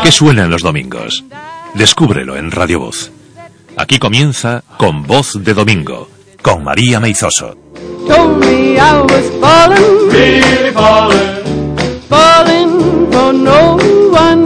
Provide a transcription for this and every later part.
¿Qué suena en los domingos? Descúbrelo en Radio Voz. Aquí comienza Con Voz de Domingo, con María Meizoso. Told me I was falling, really falling for no one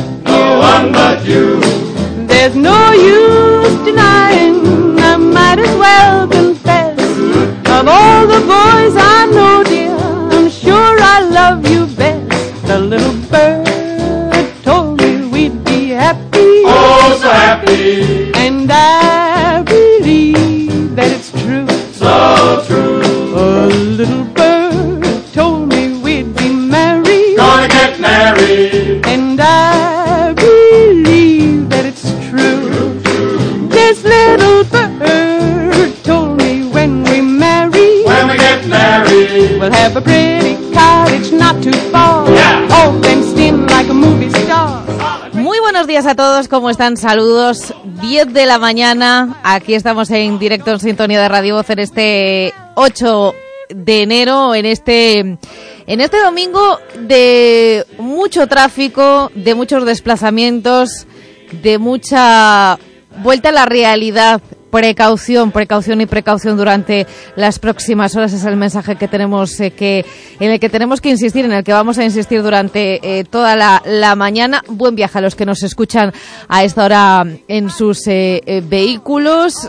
but you. There's no use denying, I might as well confess. Of all the boys I know, dear, I'm sure I love you best. The little bird told me we'd be happy, oh so happy, and I believe that it's true, so true. A little bird told me we'd be married, gonna get married, and I believe that it's true. This little bird told me when we get married, we'll have a pretty cottage not too far, yeah, all fenced in like a movie star. Muy buenos días a todos, ¿cómo están? Saludos, 10 de la mañana, aquí estamos en directo en sintonía de Radio Voz en este 8 de enero, en este domingo de mucho tráfico, de muchos desplazamientos, de mucha vuelta a la realidad. Precaución y precaución durante las próximas horas es el mensaje que tenemos en el que tenemos que insistir, en el que vamos a insistir durante toda la mañana. Buen viaje a los que nos escuchan a esta hora en sus vehículos,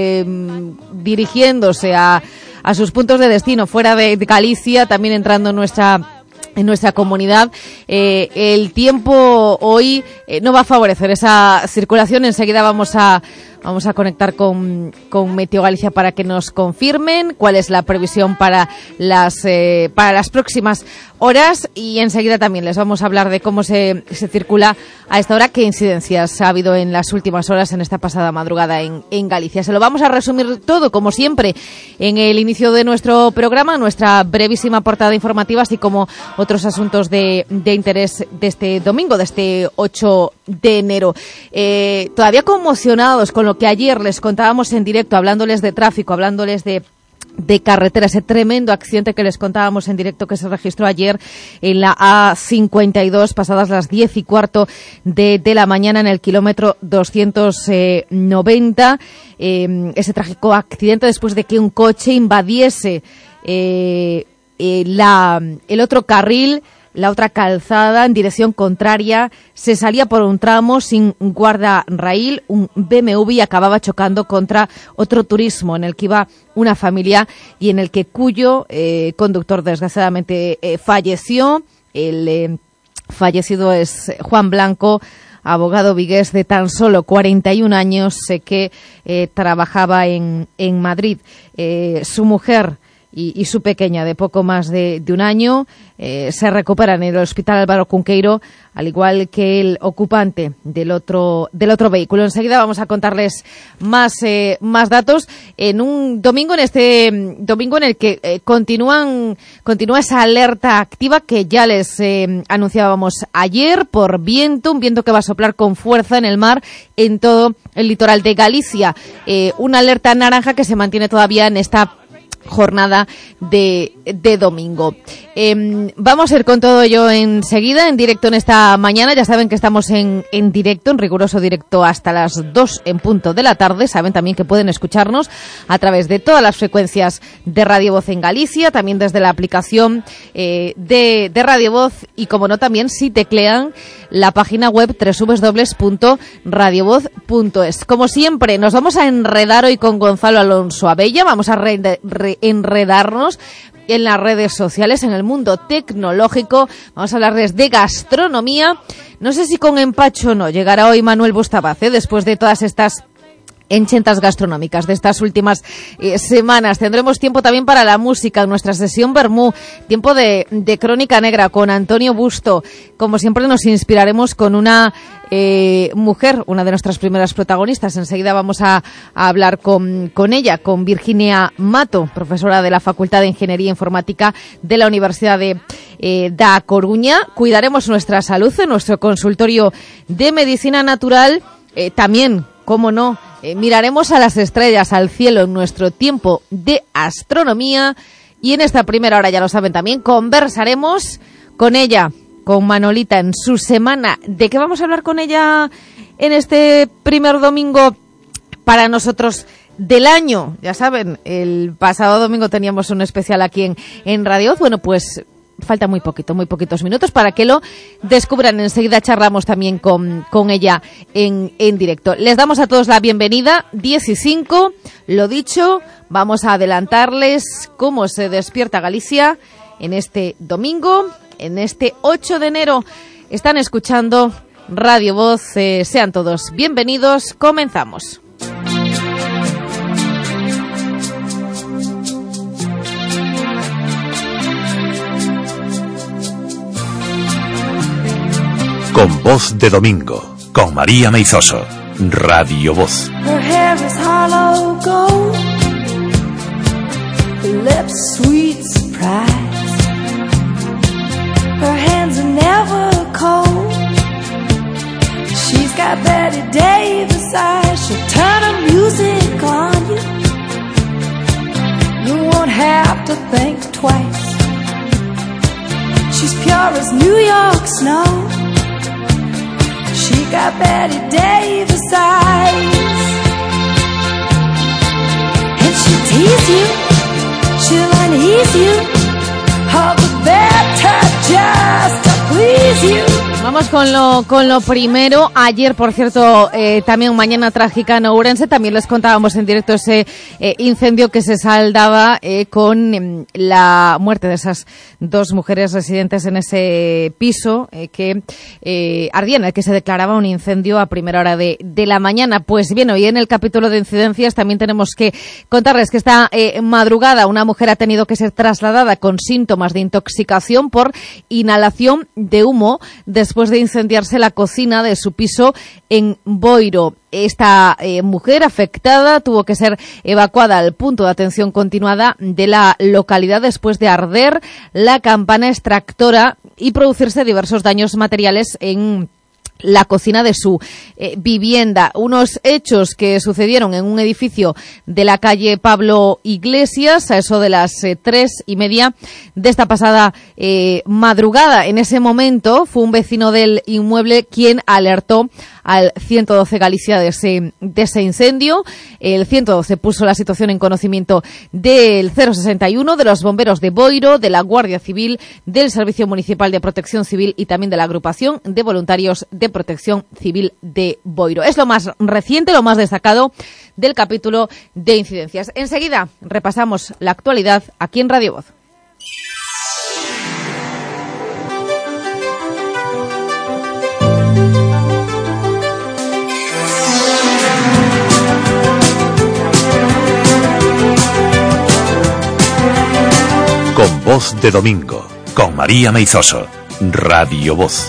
dirigiéndose a sus puntos de destino fuera de Galicia, también entrando en nuestra comunidad. El tiempo hoy no va a favorecer esa circulación. Enseguida vamos a conectar con Meteo Galicia para que nos confirmen cuál es la previsión para las próximas horas, y enseguida también les vamos a hablar de cómo se circula a esta hora, qué incidencias ha habido en las últimas horas en esta pasada madrugada en Galicia. Se lo vamos a resumir todo, como siempre, en el inicio de nuestro programa, nuestra brevísima portada informativa, así como otros asuntos de interés de este domingo, de este 8 de enero. Todavía conmocionados con lo que ayer les contábamos en directo, hablándoles de tráfico, hablándoles de carretera, ese tremendo accidente que les contábamos en directo que se registró ayer en la A52, pasadas las 10:15 de la mañana, en el kilómetro 290. Ese trágico accidente después de que un coche invadiese el otro carril, la otra calzada, en dirección contraria. Se salía por un tramo sin guardarraíl, un BMW, y acababa chocando contra otro turismo en el que iba una familia y en el que cuyo conductor desgraciadamente falleció. El fallecido es Juan Blanco, abogado vigués de tan solo 41 años, que trabajaba en Madrid. Su mujer y su pequeña, de poco más de un año, se recuperan en el Hospital Álvaro Cunqueiro, al igual que el ocupante del otro vehículo. Enseguida vamos a contarles más datos en un domingo, en este domingo en el que continúa esa alerta activa que ya les anunciábamos ayer por viento, un viento que va a soplar con fuerza en el mar en todo el litoral de Galicia. Una alerta naranja que se mantiene todavía en esta jornada de domingo. Vamos a ir con todo ello enseguida, en directo en esta mañana. Ya saben que estamos en directo, en riguroso directo, hasta las 2 en punto de la tarde. Saben también que pueden escucharnos a través de todas las frecuencias de Radio Voz en Galicia, también desde la aplicación de Radio Voz, y como no, también si teclean la página web www.radiovoz.es. Como siempre, nos vamos a enredar hoy con Gonzalo Alonso Abella. Vamos a enredarnos en las redes sociales, en el mundo tecnológico. Vamos a hablarles de gastronomía. No sé si con empacho o no llegará hoy Manuel Bustabace, después de todas estas enchentas gastronómicas de estas últimas semanas. Tendremos tiempo también para la música, nuestra sesión Bermú, tiempo de Crónica Negra con Antonio Busto. Como siempre, nos inspiraremos con una mujer, una de nuestras primeras protagonistas. Enseguida vamos a hablar con ella, con Virginia Mato, profesora de la Facultad de Ingeniería Informática de la Universidad da Coruña. Cuidaremos nuestra salud en nuestro consultorio de medicina natural. También, cómo no, miraremos a las estrellas, al cielo, en nuestro tiempo de astronomía. Y en esta primera hora, ya lo saben también, conversaremos con ella, con Manolita en su semana. ¿De qué vamos a hablar con ella en este primer domingo para nosotros del año? Ya saben, el pasado domingo teníamos un especial aquí en Radio Voz. Bueno, pues falta muy poquitos minutos para que lo descubran. Enseguida charlamos también con ella en directo. Les damos a todos la bienvenida. 10:05, lo dicho, vamos a adelantarles cómo se despierta Galicia en este domingo, en este 8 de enero. Están escuchando Radio Voz. Sean todos bienvenidos. Comenzamos. Con Voz de Domingo, con María Meizoso, Radio Voz. Her hair is hollow gold, her lips sweet surprise, her hands are never cold, she's got Betty Davis eyes, she'll turn her music on you, you won't have to think twice, she's pure as New York snow. She got Betty Davis eyes, and she'll tease you, she'll unease you, all the better just to please you. Vamos con lo primero. Ayer, por cierto, también mañana trágica en Ourense. También les contábamos en directo ese incendio que se saldaba con la muerte de esas dos mujeres residentes en ese piso que ardía, en el que se declaraba un incendio a primera hora de la mañana. Pues bien, hoy en el capítulo de incidencias también tenemos que contarles que esta madrugada una mujer ha tenido que ser trasladada con síntomas de intoxicación por inhalación de humo después de incendiarse la cocina de su piso en Boiro. Esta mujer afectada tuvo que ser evacuada al punto de atención continuada de la localidad después de arder la campana extractora y producirse diversos daños materiales en la cocina de su vivienda. Unos hechos que sucedieron en un edificio de la calle Pablo Iglesias a eso de las 3:30 de esta pasada madrugada. En ese momento fue un vecino del inmueble quien alertó al 112 Galicia de ese incendio. El 112 puso la situación en conocimiento del 061, de los bomberos de Boiro, de la Guardia Civil, del Servicio Municipal de Protección Civil y también de la Agrupación de Voluntarios de Protección Civil de Boiro. Es lo más reciente, lo más destacado del capítulo de incidencias. Enseguida repasamos la actualidad aquí en Radio Voz. Con Voz de Domingo, con María Meizoso, Radio Voz.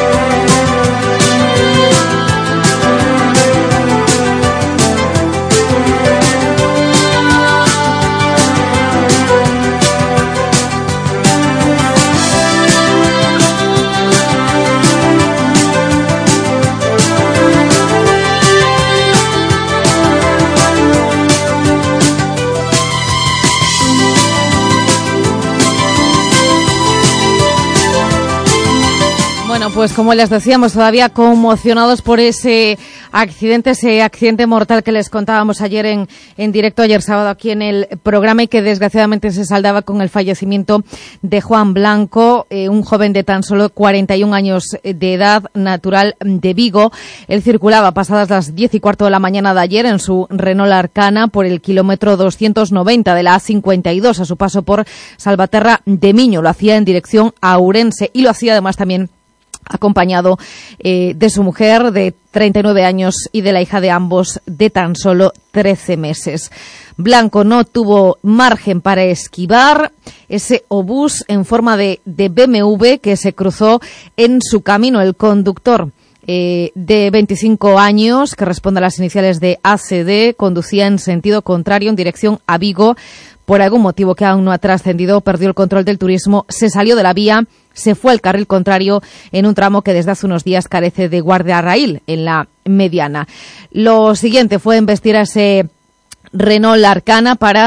Bueno, pues como les decíamos, todavía conmocionados por ese accidente mortal que les contábamos ayer en directo, ayer sábado aquí en el programa, y que desgraciadamente se saldaba con el fallecimiento de Juan Blanco, un joven de tan solo 41 años de edad, natural de Vigo. Él circulaba pasadas las 10:15 de la mañana de ayer en su Renault Arcana por el kilómetro 290 de la A52 a su paso por Salvaterra de Miño. Lo hacía en dirección a Ourense y lo hacía además también acompañado de su mujer de 39 años y de la hija de ambos de tan solo 13 meses. Blanco no tuvo margen para esquivar ese obús en forma de BMW que se cruzó en su camino. El conductor de 25 años, que responde a las iniciales de ACD, conducía en sentido contrario en dirección a Vigo. Por algún motivo que aún no ha trascendido, perdió el control del turismo, se salió de la vía, se fue al carril contrario en un tramo que desde hace unos días carece de guardia raíl en la mediana. Lo siguiente fue embestir a ese Renault Arcana para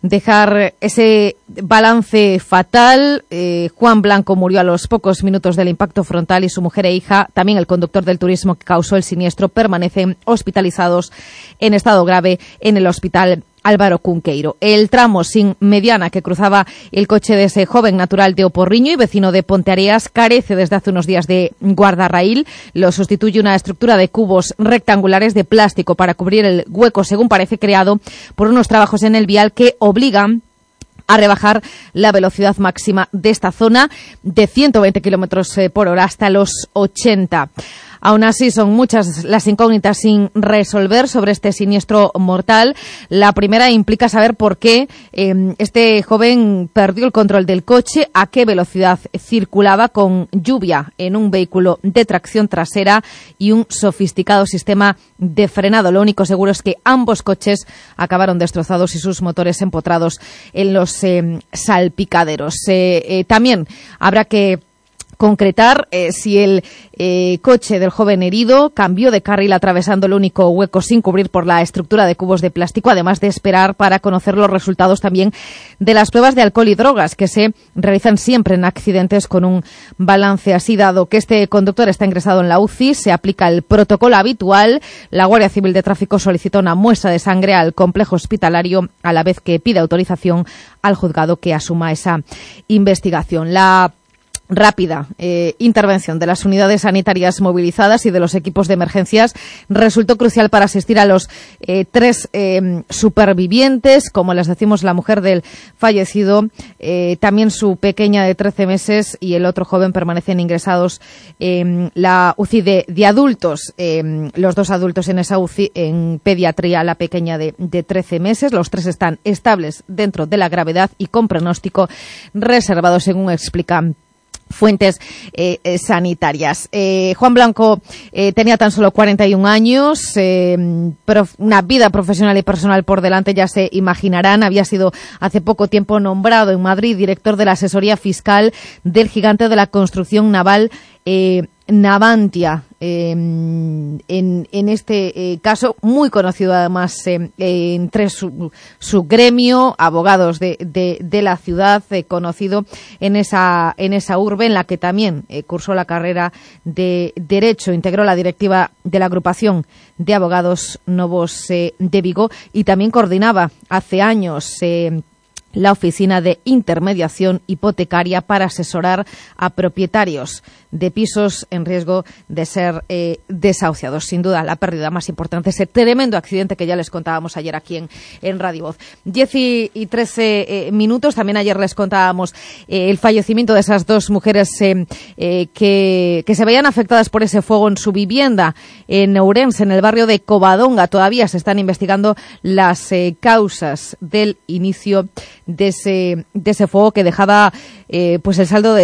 dejar ese balance fatal. Juan Blanco murió a los pocos minutos del impacto frontal y su mujer e hija, también el conductor del turismo que causó el siniestro, permanecen hospitalizados en estado grave en el hospital Álvaro Cunqueiro. El tramo sin mediana que cruzaba el coche de ese joven natural de Oporriño y vecino de Ponteareas carece desde hace unos días de guardarraíl. Lo sustituye una estructura de cubos rectangulares de plástico para cubrir el hueco, según parece, creado por unos trabajos en el vial que obligan a rebajar la velocidad máxima de esta zona de 120 kilómetros por hora hasta los 80. Aún así, son muchas las incógnitas sin resolver sobre este siniestro mortal. La primera implica saber por qué este joven perdió el control del coche, a qué velocidad circulaba con lluvia en un vehículo de tracción trasera y un sofisticado sistema de frenado. Lo único seguro es que ambos coches acabaron destrozados y sus motores empotrados en los salpicaderos. También habrá que concretar si el coche del joven herido cambió de carril atravesando el único hueco sin cubrir por la estructura de cubos de plástico, además de esperar para conocer los resultados también de las pruebas de alcohol y drogas que se realizan siempre en accidentes con un balance así. Dado que este conductor está ingresado en la UCI, se aplica el protocolo habitual. La Guardia Civil de Tráfico solicita una muestra de sangre al complejo hospitalario, a la vez que pide autorización al juzgado que asuma esa investigación. La rápida intervención de las unidades sanitarias movilizadas y de los equipos de emergencias resultó crucial para asistir a los 3 supervivientes, como les decimos, la mujer del fallecido, también su pequeña de 13 meses y el otro joven permanecen ingresados en la UCI de adultos, los 2 adultos en esa UCI, en pediatría la pequeña de 13 meses. Los 3 están estables dentro de la gravedad y con pronóstico reservado, según explican fuentes sanitarias. Juan Blanco tenía tan solo 41 años, una vida profesional y personal por delante, ya se imaginarán. Había sido hace poco tiempo nombrado en Madrid director de la asesoría fiscal del gigante de la construcción naval Navantia. En este caso, muy conocido además entre su gremio, abogados de la ciudad, conocido en esa urbe, en la que también cursó la carrera de Derecho, integró la directiva de la agrupación de abogados Novos de Vigo y también coordinaba hace años la oficina de intermediación hipotecaria para asesorar a propietarios de pisos en riesgo de ser desahuciados. Sin duda, la pérdida más importante, ese tremendo accidente que ya les contábamos ayer aquí en Radio Voz. 10 y 13 minutos. También ayer les contábamos el fallecimiento de esas 2 mujeres que se veían afectadas por ese fuego en su vivienda en Ourense, en el barrio de Covadonga. Todavía se están investigando las causas del inicio de ese fuego que dejaba pues el saldo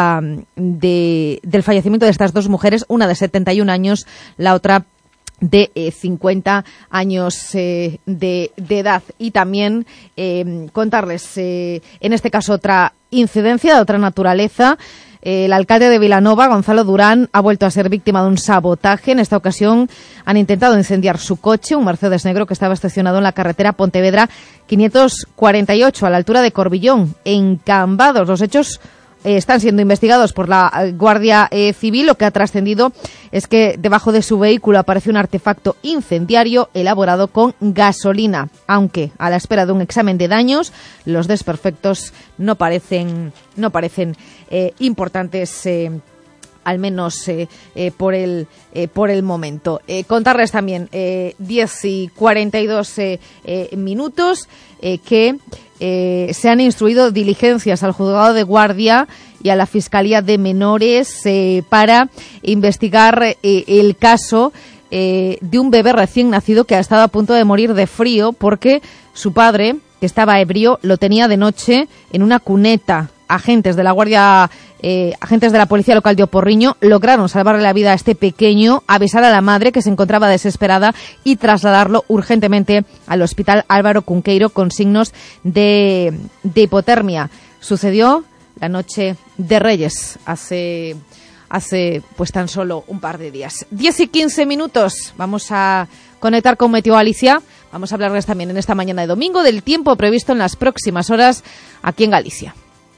del fallecimiento de estas 2 mujeres, una de 71 años, la otra de 50 años de edad. Y también contarles, en este caso, otra incidencia de otra naturaleza. El alcalde de Vilanova, Gonzalo Durán, ha vuelto a ser víctima de un sabotaje. En esta ocasión han intentado incendiar su coche, un Mercedes negro que estaba estacionado en la carretera Pontevedra 548, a la altura de Corbillón, en Cambados. Los hechos están siendo investigados por la Guardia Civil. Lo que ha trascendido es que debajo de su vehículo aparece un artefacto incendiario elaborado con gasolina, aunque a la espera de un examen de daños los desperfectos no parecen importantes, al menos por el momento. Contarles también 10 y 42 minutos que se han instruido diligencias al juzgado de guardia y a la Fiscalía de Menores para investigar el caso de un bebé recién nacido que ha estado a punto de morir de frío porque su padre, que estaba ebrio, lo tenía de noche en una cuneta. Agentes de la Policía Local de Oporriño lograron salvarle la vida a este pequeño, avisar a la madre, que se encontraba desesperada, y trasladarlo urgentemente al Hospital Álvaro Cunqueiro con signos de hipotermia. Sucedió la noche de Reyes, hace hace pues tan solo un par de días. 10 y 15 minutos, vamos a conectar con Meteo Galicia. Vamos a hablarles también en esta mañana de domingo del tiempo previsto en las próximas horas aquí en Galicia.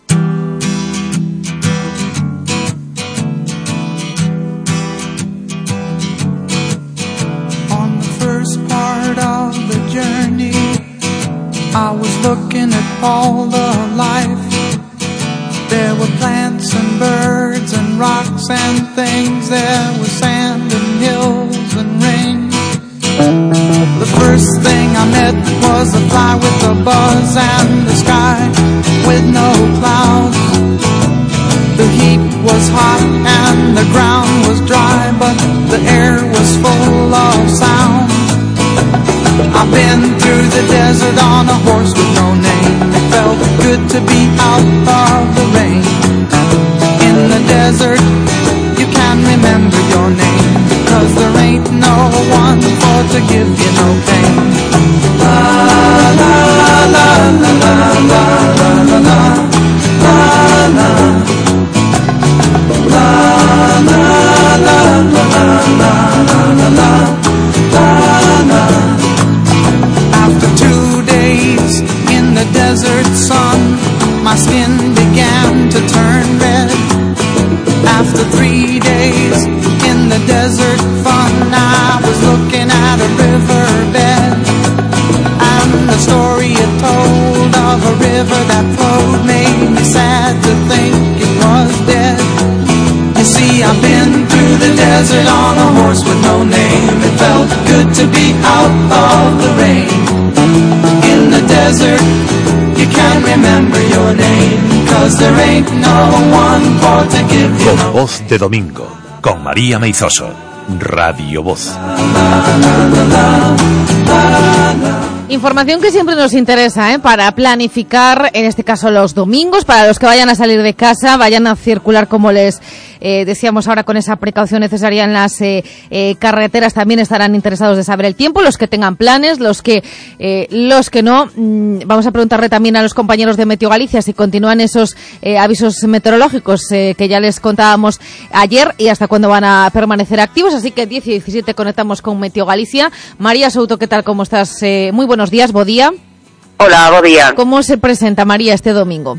On the first part of the journey, I was looking at all the life. There were plants and birds and rocks and things. There was sand and hills and rain. The first thing I met was a fly with a buzz and the sky with no clouds. The heat was hot and the ground was dry, but the air was full of sound. I've been through the desert on a horse with no name. It felt good to be out of the rain. In the desert, you can remember your name, 'cause there ain't no one for to give you no pain. La la la la la la la la la la la la la la la. After 2 days in the desert sun, my skin began to turn red. After 3 days in the desert fun, I was looking at a riverbed, and the story it told of a river that flowed made me sad to think it was dead. You see, I've been through the desert on a horse with no name. It felt good to be out of the rain. In the desert, you can't remember your name, 'cause there ain't no one for to give you no. Con Voz de Domingo, con María Meizoso, Radio Voz. Información que siempre nos interesa, para planificar, en este caso los domingos, para los que vayan a salir de casa, vayan a circular como les decíamos ahora con esa precaución necesaria en las carreteras, también estarán interesados de saber el tiempo, los que tengan planes, los que no. Vamos a preguntarle también a los compañeros de Meteo Galicia si continúan esos avisos meteorológicos que ya les contábamos ayer y hasta cuándo van a permanecer activos, así que 10 y 17 conectamos con Meteo Galicia. María Souto, ¿qué tal? ¿Cómo estás? Muy buenos días, bo día. Hola, bo día. ¿Cómo se presenta, María, este domingo?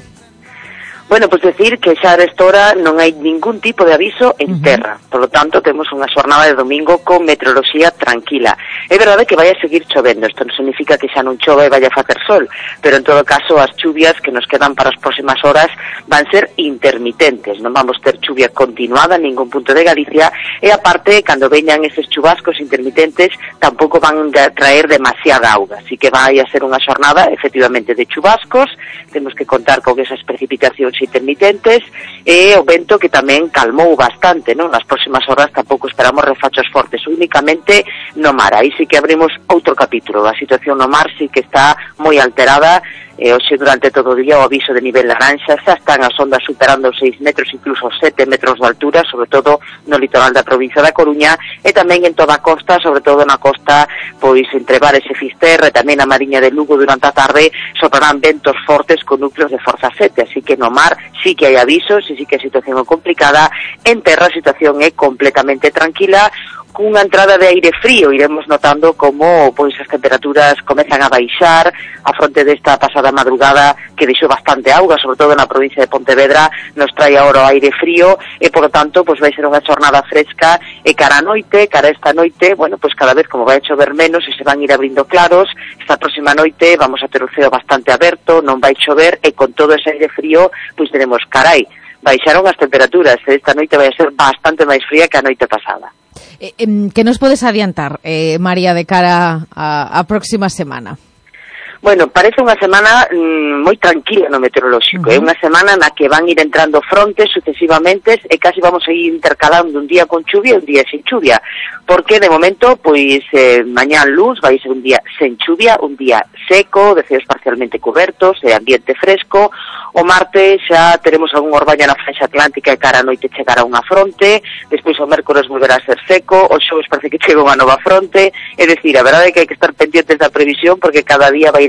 Bueno, pues decir que xa a esta hora non hai ningún tipo de aviso en terra. Por lo tanto, temos unha xornada de domingo con meteoroloxía tranquila. É verdade que vai a seguir chovendo. Isto non significa que xa non chove e vai a facer sol, pero en todo caso as chuvias que nos quedan para as próximas horas van ser intermitentes. Non vamos ter chuvia continuada en ningún punto de Galicia e aparte, cando veñan eses chubascos intermitentes, tampouco van a traer demasiada auga. Así que vai a ser unha xornada efectivamente de chubascos. Temos que contar con esas precipitacións intermitentes e o vento que tamén calmou bastante, non? Nas próximas horas tampouco esperamos refachos fortes, únicamente no mar. Aí sí que abrimos outro capítulo. A situación no mar sí que está moi alterada. Hoxe durante todo o día o aviso de nivel laranxa, xa están as ondas superando os 6 metros, incluso 7 metros de altura, sobre todo no litoral da provincia da Coruña e tamén en toda a costa, sobre todo na costa, pois entre Bares e Fisterra e tamén a Mariña de Lugo durante a tarde soprarán ventos fortes con núcleos de forza 7, así que no mar sí que hai avisos e sí que a situación é complicada. En terra a situación é completamente tranquila, cunha entrada de aire frío. Iremos notando como pois as temperaturas comezan a baixar a fronte desta pasada madrugada que deixou bastante auga, sobre todo na provincia de Pontevedra, nos trae agora o aire frío e, por lo tanto, pois vai ser unha xornada fresca e cara a esta noite, bueno, pois cada vez como vai a chover menos e se van ir abrindo claros, esta próxima noite vamos a ter o ceo bastante aberto, non vai chover e con todo ese aire frío, pois teremos, carai, baixaron as temperaturas, esta noite vai a ser bastante máis fría que a noite pasada. ¿Qué nos podes adiantar, María, de cara a próxima semana? Bueno, parece unha semana moi tranquila no meteorolóxico. É unha semana na que van ir entrando frontes sucesivamente e casi vamos a ir intercalando un día con chuvia e un día sin chuvia. Porque, de momento, pois, mañán luz vai ser un día sen chuvia, un día seco, de ceos parcialmente cobertos, de ambiente fresco. O martes xa teremos algún orbaño na franxa atlántica e cara a noite chegará unha fronte. Despois o mércores volverá a ser seco. O xoves parece que chega unha nova fronte. É dicir, a verdade é que hai que estar pendientes da previsión porque cada día vai ir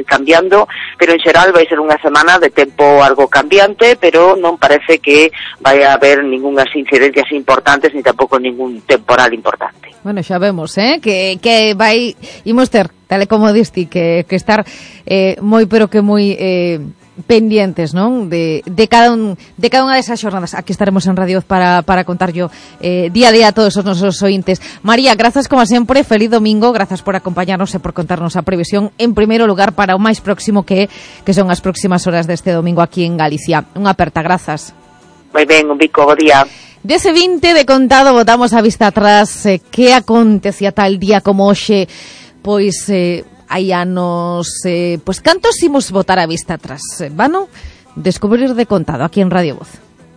ir cambiando, pero en xeral vai ser unha semana de tempo algo cambiante, pero non parece que vai a haber ningunhas incidencias importantes ni tampouco ningún temporal importante. Bueno, xa vemos, que vai imos ter, tal e como diste, que estar moi pero que moi pendientes, non? De cada unha desas xornadas. Aquí estaremos en Radio para contar yo día a día a todos os nosos ointes. María, grazas como sempre, feliz domingo, grazas por acompañarnos e por contarnos a previsión en primeiro lugar para o máis próximo que son as próximas horas deste domingo aquí en Galicia. Unha aperta, grazas. Moi ben, un bico, bo día. Dese 20 de contado botamos a vista atrás que acontecía tal día como hoxe, pois hai anos, pois cantos imos botar a vista atrás? Vano descubrir de contado aquí en Radio Voz.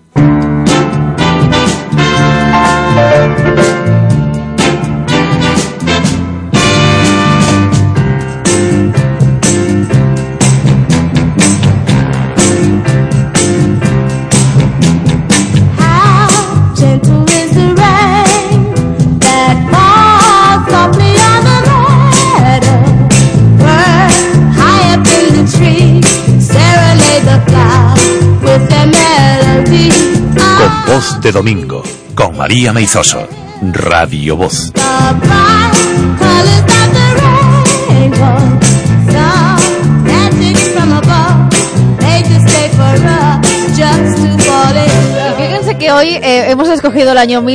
Voz de Domingo, con María Meizoso, Radio Voz. Fíjense que hoy hemos escogido el año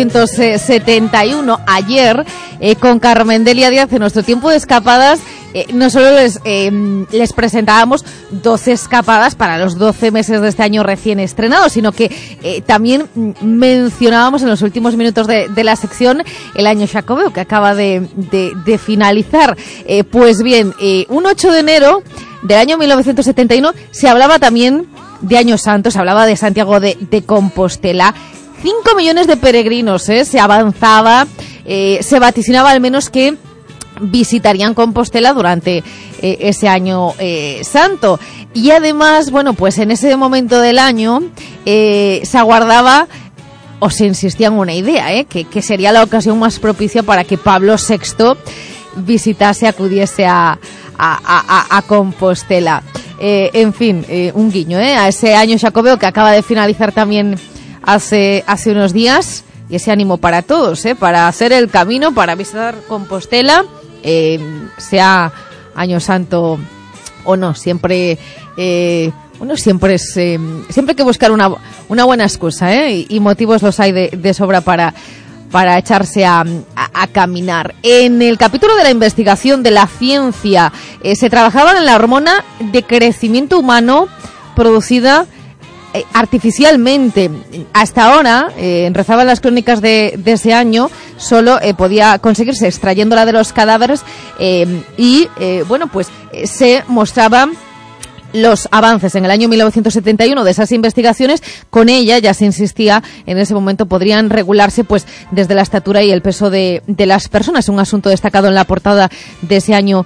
1971, ayer, con Carmen Delia Díaz en nuestro tiempo de escapadas. No solo les presentábamos 12 escapadas para los 12 meses de este año recién estrenado, sino que también mencionábamos en los últimos minutos de la sección el año Xacobeo, que acaba de finalizar. Pues bien, un 8 de enero del año 1971 se hablaba también de Año Santo, se hablaba de Santiago de Compostela. 5 millones de peregrinos, se avanzaba, se vaticinaba al menos que visitarían Compostela durante ese año santo. Y además, bueno, pues en ese momento del año se aguardaba o se insistía en una idea, que sería la ocasión más propicia para que Pablo VI visitase, acudiese a Compostela. En fin, un guiño a ese año Xacobeo que acaba de finalizar también hace unos días, y ese ánimo para todos, para hacer el camino, para visitar Compostela, sea Año Santo o no, siempre siempre hay que buscar una buena excusa, y motivos los hay de sobra para echarse a caminar. En el capítulo de la investigación de la ciencia se trabajaba en la hormona de crecimiento humano producida artificialmente. Hasta ahora, rezaban las crónicas de ese año, solo podía conseguirse extrayéndola de los cadáveres y se mostraban los avances en el año 1971 de esas investigaciones. Con ella ya se insistía, en ese momento podrían regularse pues desde la estatura y el peso de las personas, un asunto destacado en la portada de ese año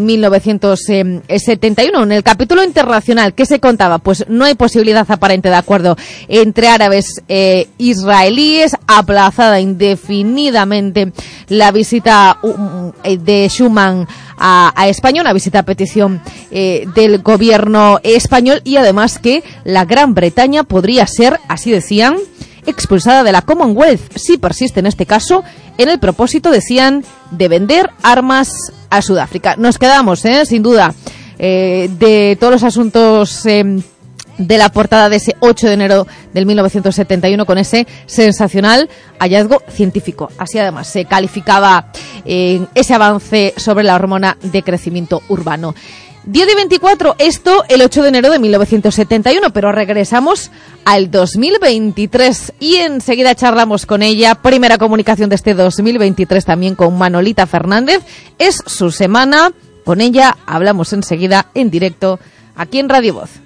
1971. En el capítulo internacional, ¿qué se contaba? Pues no hay posibilidad aparente de acuerdo entre árabes e israelíes, aplazada indefinidamente la visita de Schuman a España, una visita a petición del gobierno español, y además que la Gran Bretaña podría ser, así decían, expulsada de la Commonwealth si persiste en este caso en el propósito, decían, de vender armas a Sudáfrica. Nos quedamos, sin duda, de todos los asuntos de la portada de ese 8 de enero del 1971 con ese sensacional hallazgo científico. Así además se calificaba ese avance sobre la hormona de crecimiento urbano. 10 y 24, esto el 8 de enero de 1971, pero regresamos al 2023 y enseguida charlamos con ella. Primera comunicación de este 2023 también con Manolita Fernández. Es su semana, con ella hablamos enseguida en directo aquí en Radio Voz.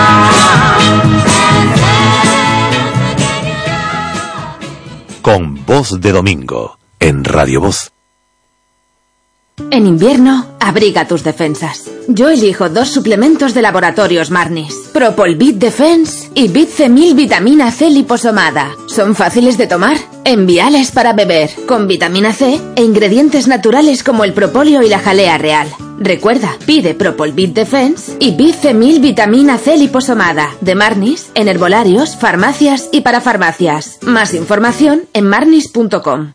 Con Voz Voz de Domingo, en Radio Voz. En invierno, abriga tus defensas. Yo elijo 2 suplementos de Laboratorios Marnis. Propol-Bit Defense y Bit-C-1000 Vitamina C liposomada. Son fáciles de tomar, enviales para beber, con vitamina C e ingredientes naturales como el propóleo y la jalea real. Recuerda, pide Propol-Bit Defense y Bit-C-1000 Vitamina C liposomada de Marnis en herbolarios, farmacias y parafarmacias. Más información en marnis.com.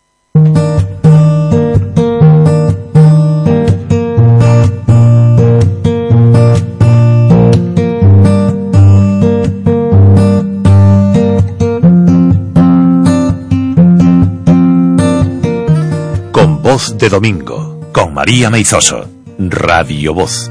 Voz de Domingo, con María Meizoso, Radio Voz.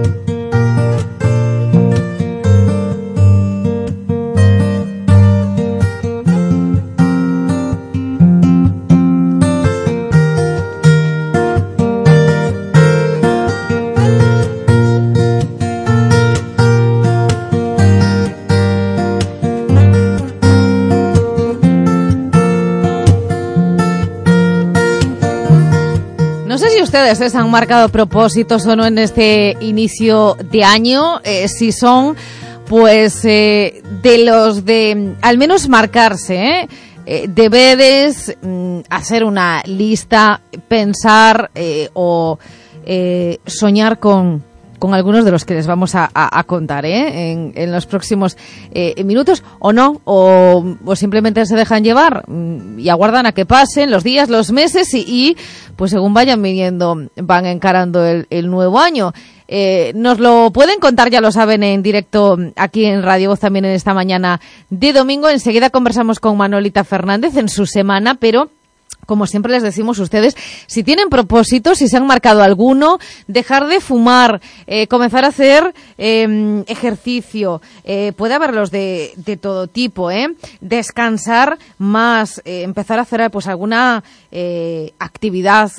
Ustedes han marcado propósitos o no en este inicio de año, si son pues de los de al menos marcarse deberes, hacer una lista, pensar o soñar con algunos de los que les vamos a contar en los próximos minutos, o no, o simplemente se dejan llevar y aguardan a que pasen los días, los meses y pues según vayan viniendo van encarando el nuevo año. Nos lo pueden contar, ya lo saben, en directo aquí en Radio Voz también en esta mañana de domingo. Enseguida conversamos con Manolita Fernández en su semana, pero como siempre les decimos, ustedes, si tienen propósitos, si se han marcado alguno, dejar de fumar, comenzar a hacer ejercicio, puede haberlos de todo tipo, descansar más, empezar a hacer pues alguna actividad,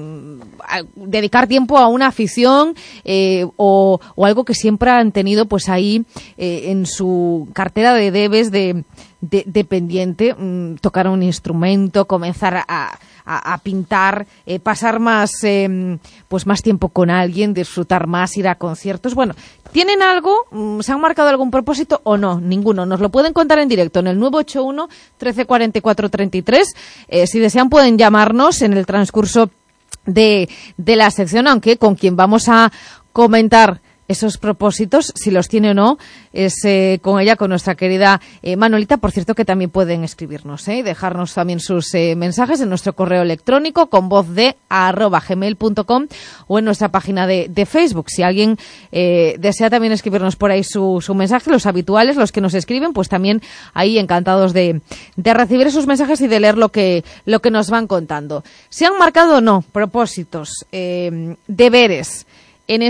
dedicar tiempo a una afición o algo que siempre han tenido pues ahí en su cartera de debes de pendiente, tocar un instrumento, comenzar a pintar, pasar más pues más tiempo con alguien, disfrutar más, ir a conciertos. Bueno, ¿tienen algo? ¿Se han marcado algún propósito o no? Ninguno. Nos lo pueden contar en directo en el 981 13 44 33. Si desean pueden llamarnos en el transcurso de la sección, aunque con quien vamos a comentar esos propósitos, si los tiene o no, es con ella, con nuestra querida Manolita. Por cierto, que también pueden escribirnos y dejarnos también sus mensajes en nuestro correo electrónico convozde@gmail.com o en nuestra página de Facebook. Si alguien desea también escribirnos por ahí su mensaje, los habituales, los que nos escriben, pues también ahí encantados de recibir esos mensajes y de leer lo que nos van contando. ¿Se han marcado o no propósitos, deberes en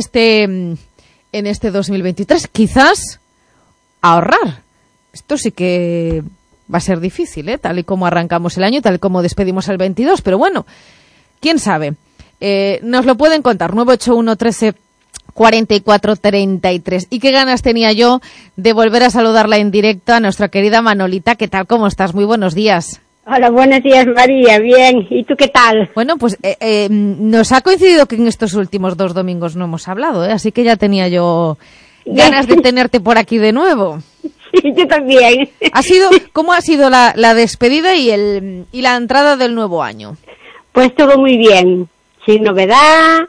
este 2023? Quizás ahorrar. Esto sí que va a ser difícil, tal y como arrancamos el año, tal y como despedimos el 22, pero bueno, quién sabe. Nos lo pueden contar, 981 13 44 33. Y qué ganas tenía yo de volver a saludarla en directo a nuestra querida Manolita. ¿Qué tal? ¿Cómo estás? Muy buenos días. Hola, buenos días, María. Bien. ¿Y tú qué tal? Bueno, pues nos ha coincidido que en estos últimos 2 domingos no hemos hablado, así que ya tenía yo ganas de tenerte por aquí de nuevo. Sí, yo también. ¿Cómo ha sido la despedida y la entrada del nuevo año? Pues todo muy bien, sin novedad,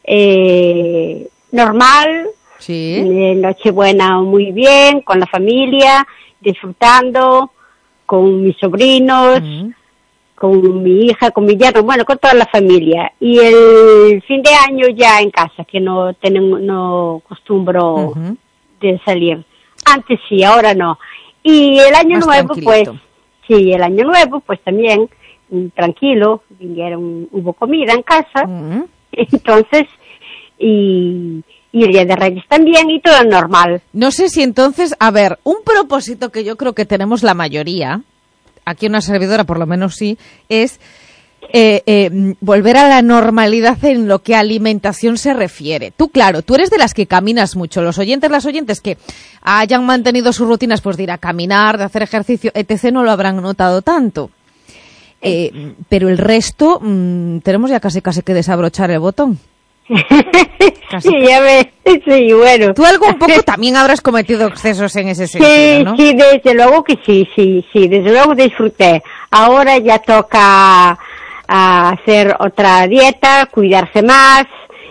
normal. Sí. Nochebuena muy bien, con la familia, disfrutando, con mis sobrinos, con mi hija, con mi yerno, bueno, con toda la familia. Y el fin de año ya en casa, que no acostumbro de salir. Antes sí, ahora no. Y el año más nuevo, pues, sí, el año nuevo, pues también, tranquilo, hubo comida en casa, entonces, y el Día de Reyes también, y todo normal. No sé si entonces, a ver, un propósito que yo creo que tenemos la mayoría, aquí una servidora por lo menos sí, es volver a la normalidad en lo que a alimentación se refiere. Tú, claro, tú eres de las que caminas mucho. Las oyentes que hayan mantenido sus rutinas pues de ir a caminar, de hacer ejercicio, etc., no lo habrán notado tanto. Pero el resto, tenemos ya casi que desabrochar el botón. Sí, ya ves, sí, bueno. Tú algo un poco también habrás cometido excesos en ese sentido, ¿no? Sí, desde luego que sí, desde luego disfruté. Ahora ya toca hacer otra dieta, cuidarse más,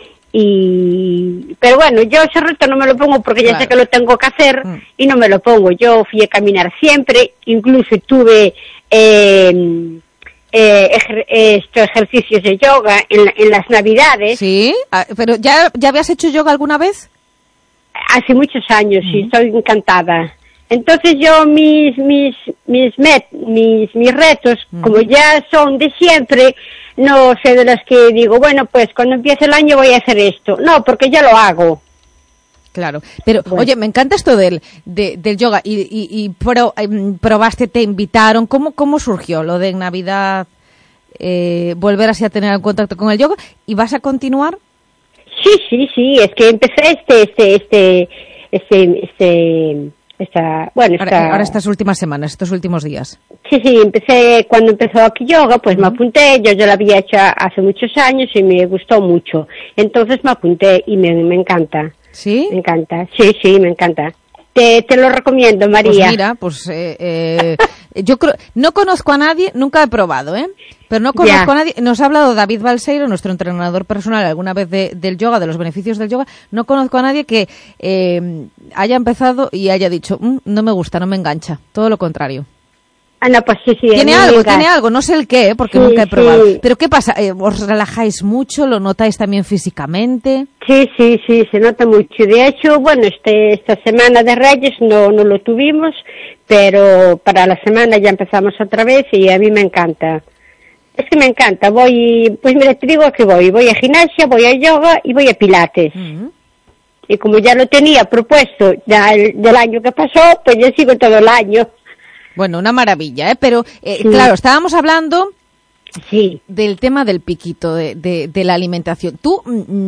pero bueno, yo ese reto no me lo pongo porque ya sé que lo tengo que hacer y no me lo pongo. Yo fui a caminar siempre, incluso tuve estos ejercicios de yoga en las Navidades. Sí, pero ¿ya habías hecho yoga alguna vez? Hace muchos años, sí, estoy encantada. Entonces yo mis retos, como ya son de siempre, no sé de las que digo, bueno, pues cuando empiece el año voy a hacer esto. No, porque ya lo hago. Claro, pero bueno. Oye, me encanta esto del yoga pero probaste, te invitaron, ¿cómo surgió lo de en Navidad volver así a tener el contacto con el yoga? ¿Y vas a continuar? Sí, es que empecé ahora estas últimas semanas, estos últimos días. Sí, empecé cuando empezó aquí yoga, pues me apunté, yo ya lo había hecho hace muchos años y me gustó mucho. Entonces me apunté y me encanta. ¿Sí? Me encanta, sí, me encanta. Te lo recomiendo, María. Pues mira, yo creo, no conozco a nadie, nunca he probado, pero no conozco a nadie. Nos ha hablado David Balseiro, nuestro entrenador personal, alguna vez del yoga, de los beneficios del yoga. No conozco a nadie que haya empezado y haya dicho, no me gusta, no me engancha. Todo lo contrario. No, pues sí. Tiene algo, no sé el qué, porque nunca he probado. Pero ¿qué pasa? ¿Os relajáis mucho? ¿Lo notáis también físicamente? Sí, se nota mucho. De hecho, bueno, esta semana de Reyes no lo tuvimos, pero para la semana ya empezamos otra vez y a mí me encanta. Es que me encanta. Pues mira, te digo que voy a gimnasia, voy a yoga y voy a pilates. Y como ya lo tenía propuesto ya del año que pasó, pues yo sigo todo el año. Bueno, una maravilla, pero claro, estábamos hablando del tema del piquito, de la alimentación. ¿Tú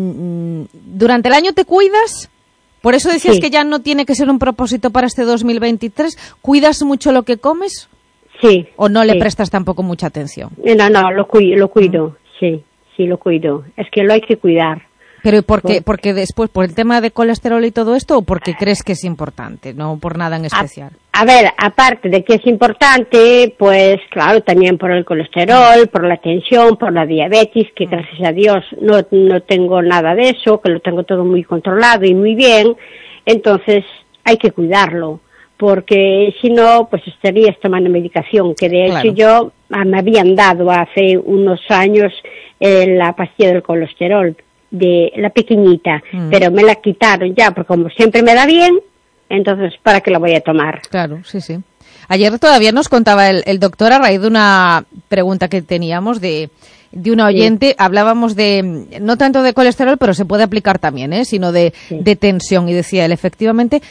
durante el año te cuidas? Por eso decías que ya no tiene que ser un propósito para este 2023. ¿Cuidas mucho lo que comes? Sí. ¿O no le prestas tampoco mucha atención? No, lo cuido, sí, lo cuido. Es que lo hay que cuidar. ¿Pero por qué? ¿Porque después, por el tema de colesterol y todo esto, o porque crees que es importante, no por nada en especial? A ver, aparte de que es importante, pues claro, también por el colesterol, por la tensión, por la diabetes, que gracias a Dios no tengo nada de eso, que lo tengo todo muy controlado y muy bien, entonces hay que cuidarlo, porque si no, pues estarías tomando medicación, que de hecho yo me habían dado hace unos años la pastilla del colesterol, de la pequeñita, pero me la quitaron ya, porque como siempre me da bien, entonces, ¿para qué la voy a tomar? Claro, sí. Ayer todavía nos contaba el doctor, a raíz de una pregunta que teníamos de una oyente, hablábamos de, no tanto de colesterol, pero se puede aplicar también, sino de tensión, y decía él, efectivamente,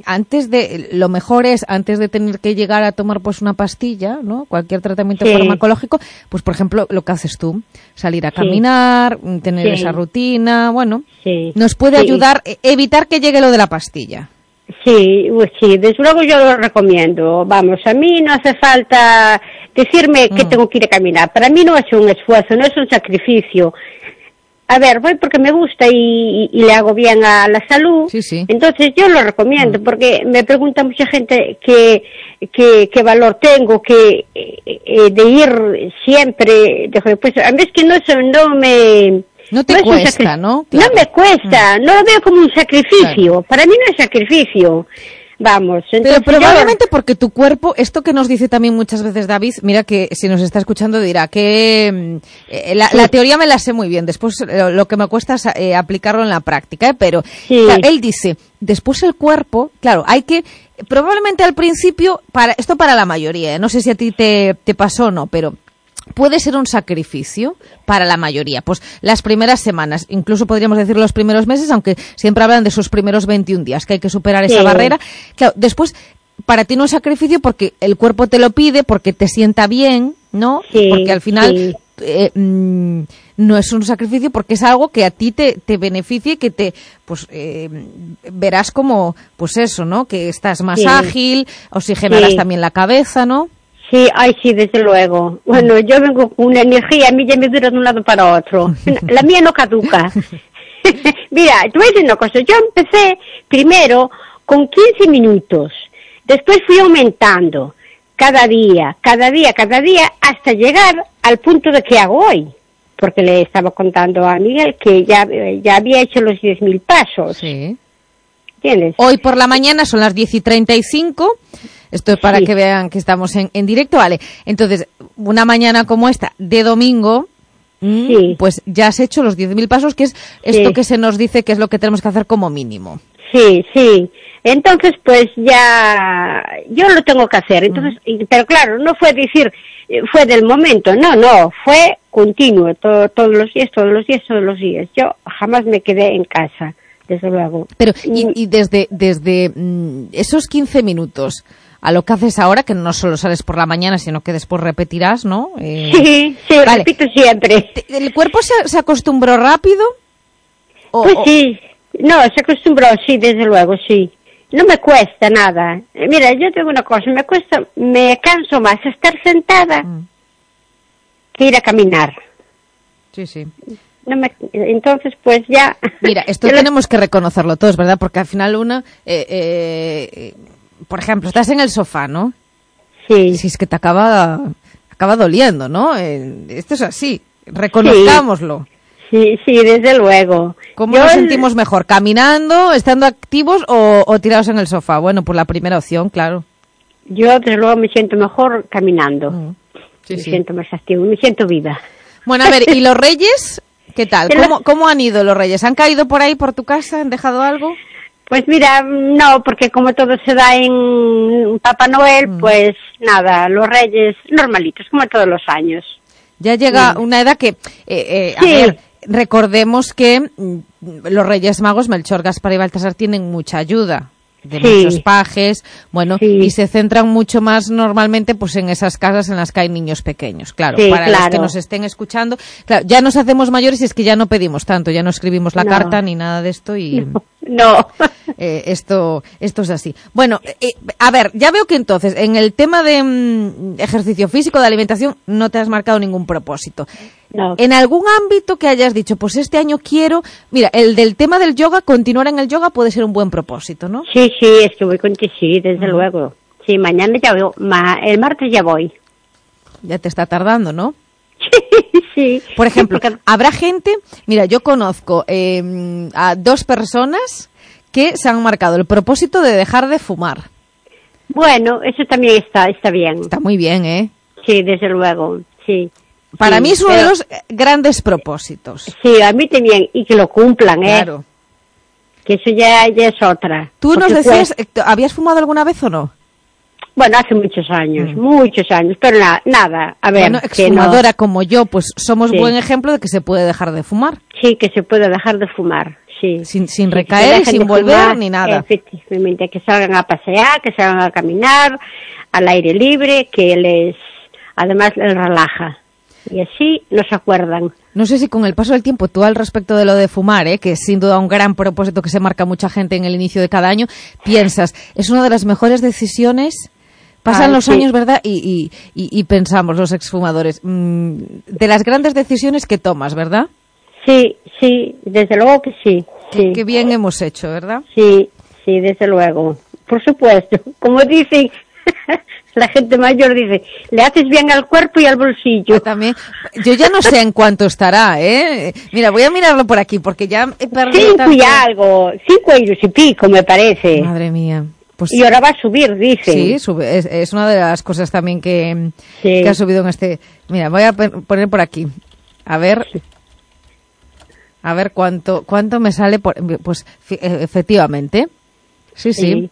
lo mejor es, antes de tener que llegar a tomar pues una pastilla, ¿no? Cualquier tratamiento farmacológico, pues por ejemplo, lo que haces tú, salir a caminar, tener esa rutina, nos puede ayudar, evitar que llegue lo de la pastilla. Sí, desde luego yo lo recomiendo. Vamos, a mí no hace falta decirme que tengo que ir a caminar. Para mí no es un esfuerzo, no es un sacrificio. A ver, voy porque me gusta y le hago bien a la salud. Sí. Entonces yo lo recomiendo, porque me pregunta mucha gente qué valor tengo de ir siempre. Pues a mí es que no te cuesta, ¿no? Claro. No me cuesta, no lo veo como un sacrificio. Claro. Para mí no es sacrificio. Vamos. Pero probablemente porque tu cuerpo, esto que nos dice también muchas veces David, mira que si nos está escuchando dirá que la teoría me la sé muy bien, después lo que me cuesta es aplicarlo en la práctica, pero claro, él dice, después el cuerpo, claro, hay que, probablemente al principio, esto para la mayoría, no sé si a ti te pasó o no, pero puede ser un sacrificio para la mayoría. Pues las primeras semanas, incluso podríamos decir los primeros meses, aunque siempre hablan de sus primeros 21 días, que hay que superar esa barrera. Claro, después, para ti no es sacrificio porque el cuerpo te lo pide, porque te sienta bien, ¿no? Porque al final no es un sacrificio porque es algo que a ti te beneficia y que verás como, pues eso, ¿no? Que estás más ágil, oxigenarás también la cabeza, ¿no? Sí, ay, sí, desde luego. Bueno, yo vengo con una energía, a mí ya me dura de un lado para otro. La mía no caduca. Mira, te voy a decir una cosa. Yo empecé primero con 15 minutos. Después fui aumentando cada día, hasta llegar al punto de que hago hoy. Porque le estaba contando a Miguel que ya había hecho los 10.000 pasos. Sí. ¿Entiendes? Hoy por la mañana son las 10:35. Esto es para que vean que estamos en directo, vale. Entonces, una mañana como esta, de domingo, pues ya has hecho los 10.000 pasos, que es esto que se nos dice que es lo que tenemos que hacer como mínimo. Sí. Entonces, pues ya yo lo tengo que hacer. Entonces, pero claro, no fue decir, fue del momento, no, fue continuo, todos los días. Yo jamás me quedé en casa, desde luego. Pero, y desde esos 15 minutos a lo que haces ahora, que no solo sales por la mañana, sino que después repetirás, ¿no? Sí, vale. Repito siempre. ¿El cuerpo se acostumbró rápido? Pues sí, no, se acostumbró, sí, desde luego, sí. No me cuesta nada. Mira, yo tengo una cosa, me canso más estar sentada que ir a caminar. Sí. Entonces, pues ya... Mira, esto tenemos que reconocerlo todos, ¿verdad? Porque al final por ejemplo, estás en el sofá, ¿no? Sí. Si es que te acaba doliendo, ¿no? Esto es así, reconozcámoslo. Sí, desde luego. ¿Cómo nos sentimos mejor? ¿Caminando, estando activos o tirados en el sofá? Bueno, pues la primera opción, claro. Yo, desde luego, me siento mejor caminando. Sí. Siento más activo, me siento viva. Bueno, a ver, ¿y los Reyes? ¿Qué tal? ¿Cómo han ido los Reyes? ¿Han caído por ahí, por tu casa? ¿Han dejado algo? Pues mira, no, porque como todo se da en Papá Noel, pues nada, los Reyes normalitos, como todos los años. Ya llega una edad que, a ver, recordemos que los Reyes Magos, Melchor, Gaspar y Baltasar, tienen mucha ayuda de muchos pajes, bueno, y se centran mucho más normalmente pues en esas casas en las que hay niños pequeños, claro, para los que nos estén escuchando, claro, ya nos hacemos mayores y es que ya no pedimos tanto, ya no escribimos la carta ni nada de esto y... No. Esto es así. Bueno, a ver, ya veo que entonces en el tema de ejercicio físico, de alimentación, no te has marcado ningún propósito. No. ¿En algún ámbito que hayas dicho, pues este año quiero... Mira, el del tema del yoga, continuar en el yoga puede ser un buen propósito, ¿no? Sí, es que voy contigo, sí, desde luego. Sí, mañana ya voy, el martes ya voy. Ya te está tardando, ¿no? Sí. Por ejemplo, habrá gente... Mira, yo conozco a 2 personas que se han marcado el propósito de dejar de fumar. Bueno, eso también está bien. Está muy bien, ¿eh? Sí, desde luego, sí. Para mí es uno de los grandes propósitos. Sí, a mí también, y que lo cumplan, ¿eh? Claro. Que eso ya es otra. ¿Tú nos decías, habías fumado alguna vez o no? Bueno, hace muchos años, pero nada, a ver. Bueno, exfumadora como yo, pues somos buen ejemplo de que se puede dejar de fumar. Sí, que se puede dejar de fumar, sí. Sin recaer y sin volver fumar, ni nada. Efectivamente, que salgan a pasear, que salgan a caminar, al aire libre, que además les relaja. Y así no se acuerdan. No sé si con el paso del tiempo, tú al respecto de lo de fumar, que es sin duda un gran propósito que se marca mucha gente en el inicio de cada año, piensas, es una de las mejores decisiones. Pasan los años, ¿verdad? Y pensamos, los exfumadores, de las grandes decisiones que tomas, ¿verdad? Sí, desde luego que sí. Qué bien hemos hecho, ¿verdad? Sí, desde luego. Por supuesto. Como dicen, la gente mayor dice, le haces bien al cuerpo y al bolsillo. También. Yo ya no sé en cuánto estará, ¿eh? Mira, voy a mirarlo por aquí, porque ya he perdido 5 y algo, 5 euros y pico, me parece. Madre mía. Pues, y ahora va a subir, dicen. Sí, es una de las cosas también que ha subido en este... Mira, voy a poner por aquí. A ver cuánto me sale. Pues efectivamente. Sí.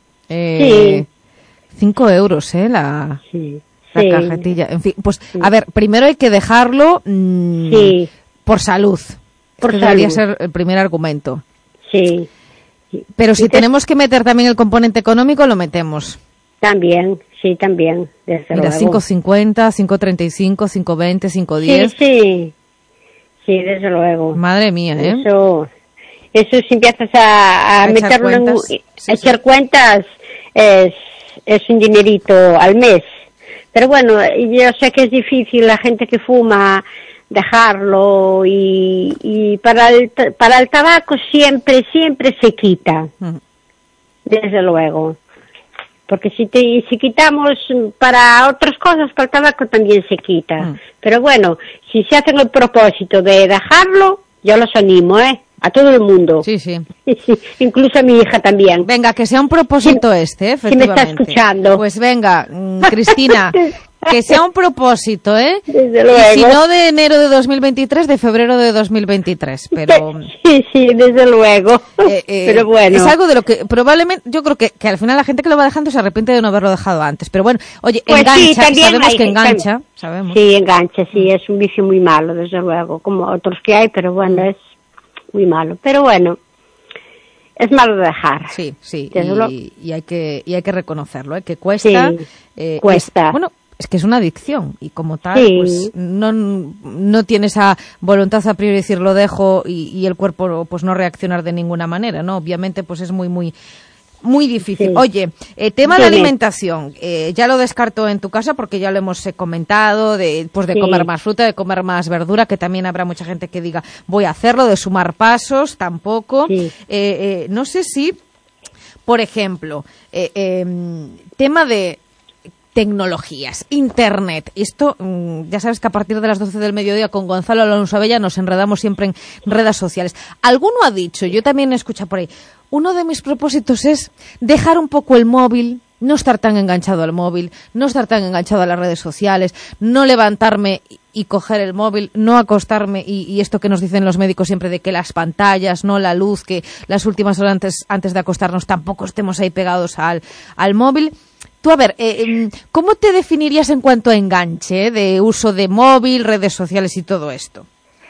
5 euros, la cajetilla. En fin, pues a ver, primero hay que dejarlo por salud. Debería ser el primer argumento. Sí. Pero si tenemos que meter también el componente económico, lo metemos. También, desde Mira, 5.50, 5.35, 5.20, 5.10. Sí, desde luego. Madre mía, ¿eh? Eso si empiezas a meterlo echar cuentas, es un dinerito al mes. Pero bueno, yo sé que es difícil la gente que fuma dejarlo y para el tabaco siempre se quita, desde luego. Porque si quitamos para otras cosas, para el tabaco también se quita. Pero bueno, si se hacen el propósito de dejarlo, yo los animo, a todo el mundo. Sí, sí. Incluso a mi hija también. Venga, que sea un propósito efectivamente. Si me está escuchando. Pues venga, Cristina, que sea un propósito, Desde luego. Y si no de enero de 2023, de febrero de 2023, pero... Sí, desde luego. Pero bueno. Es algo de lo que probablemente, yo creo que al final la gente que lo va dejando se arrepiente de no haberlo dejado antes. Pero bueno, oye, pues engancha, sí, sabemos que engancha. Sabemos. Sí, engancha, sí, es un vicio muy malo, desde luego, como otros que hay, pero bueno, es muy malo. Pero bueno, es malo de dejar. Sí, y hay que reconocerlo, que cuesta. Sí, cuesta. Bueno, es que es una adicción y como tal, pues no tiene esa voluntad a priori de decir lo dejo y el cuerpo pues no reaccionar de ninguna manera, ¿no? Obviamente pues es muy difícil. Sí. Oye, tema de alimentación, ya lo descarto en tu casa porque ya lo hemos comentado, de comer más fruta, de comer más verdura, que también habrá mucha gente que diga voy a hacerlo, de sumar pasos, tampoco. Sí. No sé si, por ejemplo, tema de tecnologías, internet. Esto, ya sabes que a partir de las 12 del mediodía con Gonzalo Alonso Abella nos enredamos siempre en redes sociales. Alguno ha dicho, yo también he escuchado por ahí, uno de mis propósitos es dejar un poco el móvil, no estar tan enganchado al móvil, no estar tan enganchado a las redes sociales, no levantarme y coger el móvil, no acostarme y esto que nos dicen los médicos siempre de que las pantallas, no la luz, que las últimas horas antes de acostarnos tampoco estemos ahí pegados al móvil. Tú, a ver, ¿cómo te definirías en cuanto a enganche de uso de móvil, redes sociales y todo esto?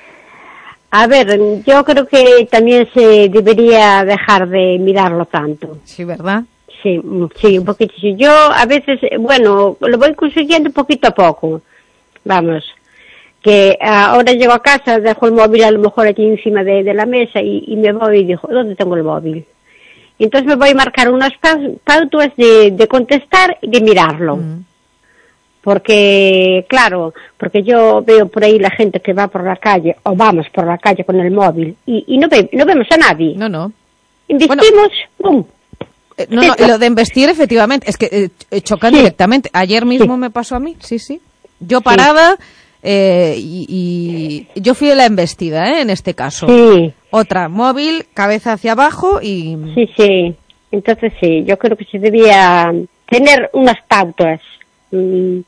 A ver, yo creo que también se debería dejar de mirarlo tanto. Sí, ¿verdad? Sí, un poquito. Yo a veces, bueno, lo voy consiguiendo poquito a poco. Vamos, que ahora llego a casa, dejo el móvil a lo mejor aquí encima de la mesa y me voy y digo, ¿dónde tengo el móvil? Entonces me voy a marcar unas pautas de contestar y de mirarlo. Porque, claro, porque yo veo por ahí la gente que va por la calle, o vamos por la calle con el móvil, y no vemos a nadie. No. Investimos, ¡pum! No, lo de investir efectivamente, es que chocan directamente. Ayer mismo me pasó a mí, sí. Yo parada, y yo fui la embestida, en este caso. Sí. Otra, móvil, cabeza hacia abajo y... Sí. Entonces sí, yo creo que se debía tener unas pautas en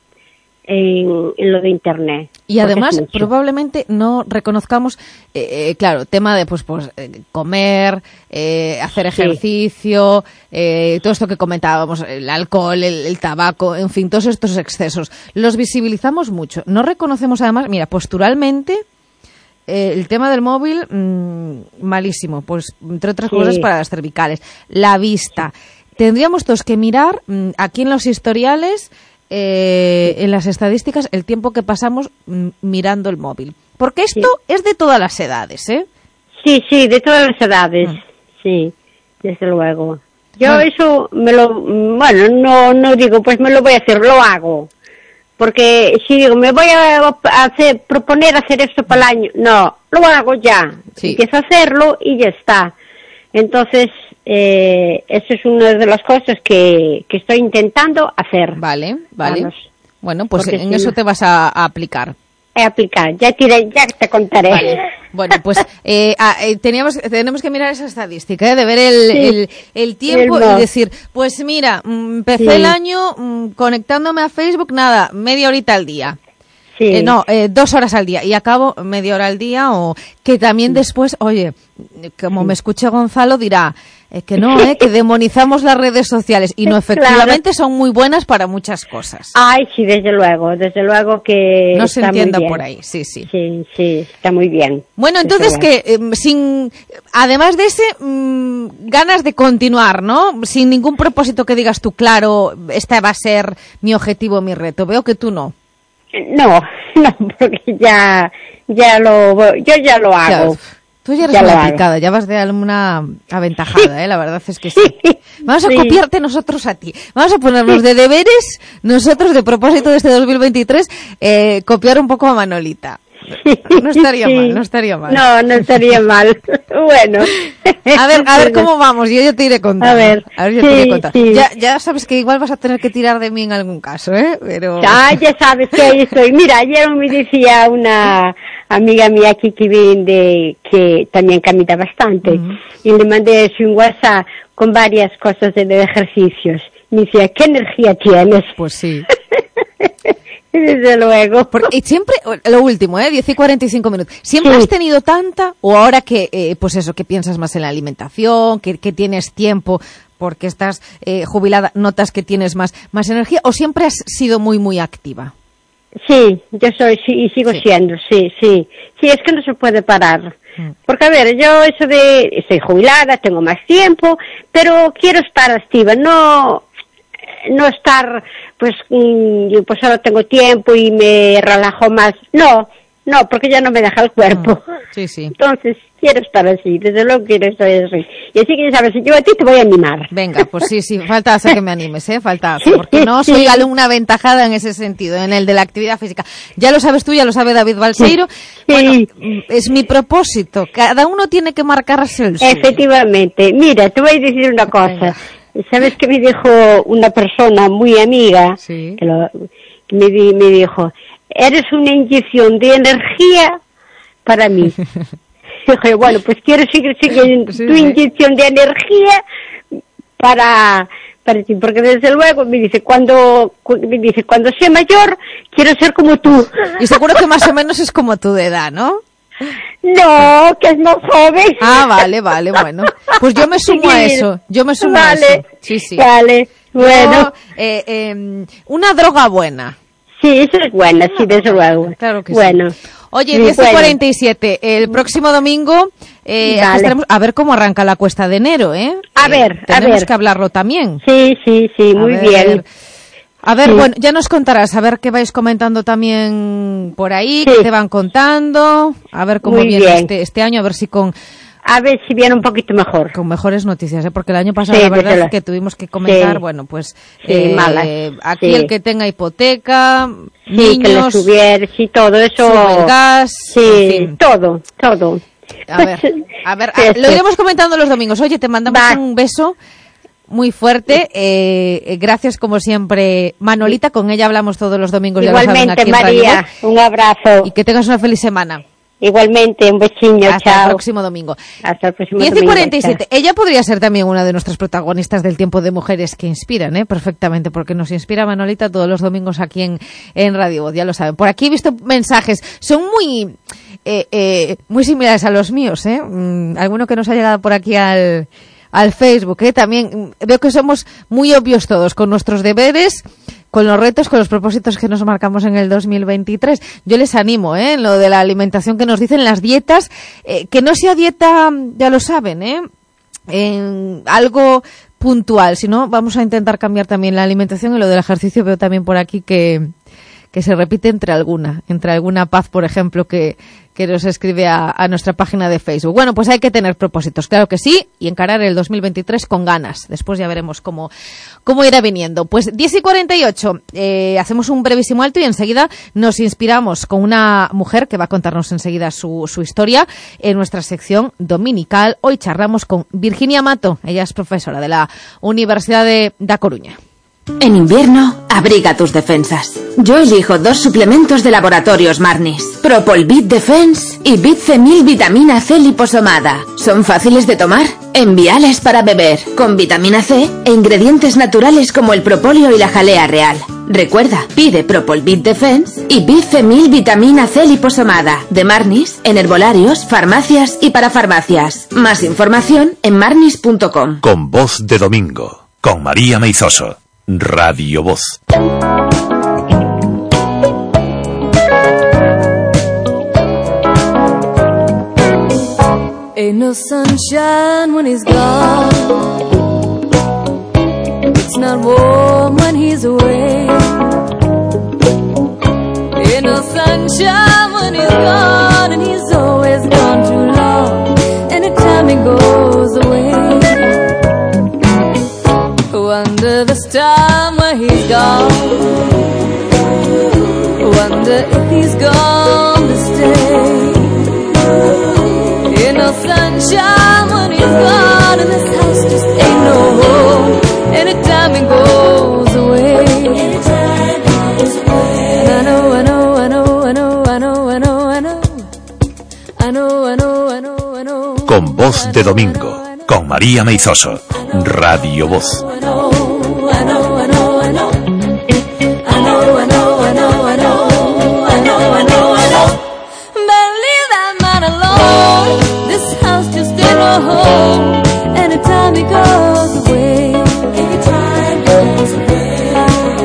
lo de Internet. Y además, probablemente no reconozcamos, claro, tema de comer, hacer ejercicio, todo esto que comentábamos, el alcohol, el tabaco, en fin, todos estos excesos. Los visibilizamos mucho. No reconocemos además, mira, posturalmente... el tema del móvil, malísimo, pues entre otras cosas para las cervicales. La vista. Tendríamos todos que mirar aquí en los historiales, en las estadísticas, el tiempo que pasamos mirando el móvil. Porque esto es de todas las edades, ¿eh? Sí, de todas las edades, sí, desde luego. Yo eso no digo, pues me lo voy a hacer, lo hago. Porque si digo, me voy a proponer hacer esto para el año, no, lo hago ya, empiezo a hacerlo y ya está. Entonces, eso es una de las cosas que estoy intentando hacer. Vale. Vamos. Bueno, pues porque en eso te vas a aplicar. Ya te contaré. Vale. Bueno, pues tenemos que mirar esa estadística, de ver el tiempo y decir, pues mira, empecé el año conectándome a Facebook, media horita al día. 2 horas al día y acabo media hora al día, o que también después, oye, como me escuche Gonzalo dirá que no, que demonizamos las redes sociales y no, efectivamente son muy buenas para muchas cosas. Ay, sí, desde luego que no se entienda por ahí, sí. Sí, está muy bien. Bueno, entonces que además de ese ganas de continuar, ¿no? Sin ningún propósito que digas tú, claro, este va a ser mi objetivo, mi reto. Veo que tú no. No, porque yo ya lo hago. Tú ya eres Ya una lo hago. aplicada, ya vas de alumna aventajada, la verdad es que sí. Vamos a Sí. copiarte nosotros a ti. Vamos a ponernos de deberes, nosotros de propósito de este 2023, copiar un poco a Manolita. No estaría Sí. mal, no estaría mal. No estaría mal. Bueno. A ver cómo vamos, yo te iré contando. A ver, yo te iré sí, contando. sí. Ya sabes que igual vas a tener que tirar de mí en algún caso, Pero... Ya sabes que ahí estoy. Mira, ayer me decía una amiga mía aquí que también camina bastante, y le mandé un WhatsApp con varias cosas de ejercicios. Me decía, ¿qué energía tienes? Pues sí. Desde luego. Porque siempre, lo último, 10 y 45 minutos. ¿Siempre Sí. has tenido tanta? ¿O ahora que, pues eso, que piensas más en la alimentación, que tienes tiempo porque estás jubilada, notas que tienes más energía? ¿O siempre has sido muy, muy activa? Sí, yo soy, sí, y sigo siendo, sí. Sí, es que no se puede parar. Porque, a ver, yo estoy jubilada, tengo más tiempo, pero quiero estar activa, no estar, pues ahora tengo tiempo y me relajo más. No, porque ya no me deja el cuerpo. Sí. Entonces, quiero estar así, desde luego quiero estar así. Y así que ya sabes, yo a ti te voy a animar. Venga, pues sí, falta hacer que me animes, falta hacer, porque no soy alumna aventajada en ese sentido, en el de la actividad física. Ya lo sabes tú, ya lo sabe David Balseiro. Sí. Bueno, es mi propósito, cada uno tiene que marcarse el suyo. Efectivamente. Mira, te voy a decir una cosa. Venga. ¿Sabes qué me dijo una persona muy amiga? Sí. Que me dijo, eres una inyección de energía para mí. Dije, bueno, pues quiero seguir tu inyección de energía para ti, porque desde luego me dice cuando sea mayor quiero ser como tú. Y seguro que más o menos es como tu de edad, ¿no? No, que es más joven. Ah, vale, bueno. Pues yo me sumo a eso. Vale. Sí. Vale, bueno. Una droga buena. Sí, eso es buena, sí, desde luego. Claro que bueno. sí. Oye, Sí, 10:47, el próximo domingo estaremos a ver cómo arranca la cuesta de enero, Tenemos que hablarlo también. Sí, muy bien. A ver, Sí. bueno, ya nos contarás, a ver qué vais comentando también por ahí, Sí. qué te van contando, a ver cómo Muy viene bien. este año, a ver si A ver si viene un poquito mejor. con mejores noticias, porque el año pasado Sí, la verdad desde es que tuvimos que comentar, Sí. bueno, pues Sí, malas, aquí sí. el que tenga hipoteca, Sí, que le niños, subiera, sí, todo eso. sube el gas, Sí, en fin. todo. A ver, Eso. lo iremos comentando los domingos. Oye, te mandamos Va. un beso muy fuerte. Gracias, como siempre, Manolita. Con ella hablamos todos los domingos. ya lo saben, Igualmente, aquí en Radio María, Voz. un abrazo. Y que tengas una feliz semana. Igualmente, un besillo, Hasta chao. el próximo domingo. Hasta el próximo 10:47. Ella podría ser también una de nuestras protagonistas del tiempo de mujeres que inspiran, perfectamente, porque nos inspira Manolita todos los domingos aquí en Radio Voz, ya lo saben. Por aquí he visto mensajes, son muy similares a los míos, alguno que nos ha llegado por aquí al Facebook, también veo que somos muy obvios todos con nuestros deberes, con los retos, con los propósitos que nos marcamos en el 2023. Yo les animo, en lo de la alimentación que nos dicen, las dietas, que no sea dieta, ya lo saben, en algo puntual, sino vamos a intentar cambiar también la alimentación. Y lo del ejercicio veo también por aquí que se repite entre alguna Paz, por ejemplo, que nos escribe a nuestra página de Facebook. Bueno, pues hay que tener propósitos, claro que sí, y encarar el 2023 con ganas. Después ya veremos cómo irá viniendo. Pues 10:48, hacemos un brevísimo alto y enseguida nos inspiramos con una mujer que va a contarnos enseguida su historia en nuestra sección dominical. Hoy charlamos con Virginia Mato, ella es profesora de la Universidad de A Coruña. En invierno, abriga tus defensas. Yo elijo 2 suplementos de Laboratorios Marnis. Propolvit Defense y Bit-C-1000 Vitamina C liposomada. Son fáciles de tomar, enviales para beber, con vitamina C e ingredientes naturales como el propóleo y la jalea real. Recuerda, pide Propolvit Defense y Bit-C-1000 Vitamina C liposomada de Marnis en herbolarios, farmacias y parafarmacias. Más información en marnis.com. Con Voz de Domingo, con María Meizoso. Radio Voz. Ain't no sunshine when he's gone. It's not warm when he's away. Ain't no sunshine when he's gone, and he's always gone too long. wonder if he's gone to stay. Ain't no sunshine when he's gone, and this house just ain't no home anytime he goes away. And I know, I know, I know, I know, I know, I know, I know, I know, I know, I know, I know. Con Voz de Domingo, con María Meizoso, Radio Voz. Home anytime he goes away. Anytime he goes away.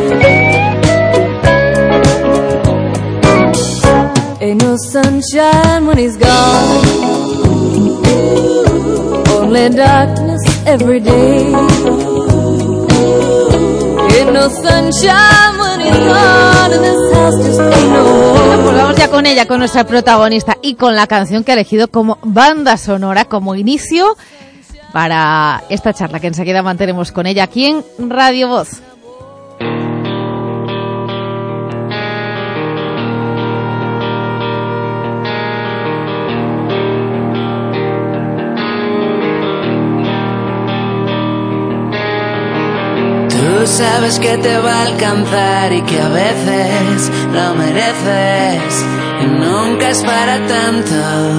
Ain't no sunshine when he's gone. Only darkness every day. Ain't no sunshine when he's gone, and this house just ain't no home. Bueno, pues vamos ya con ella, con nuestra protagonista y con la canción que ha elegido como banda sonora, como inicio para esta charla que enseguida mantenemos con ella aquí en Radio Voz. Tú sabes que te va a alcanzar y que a veces lo mereces y nunca es para tanto.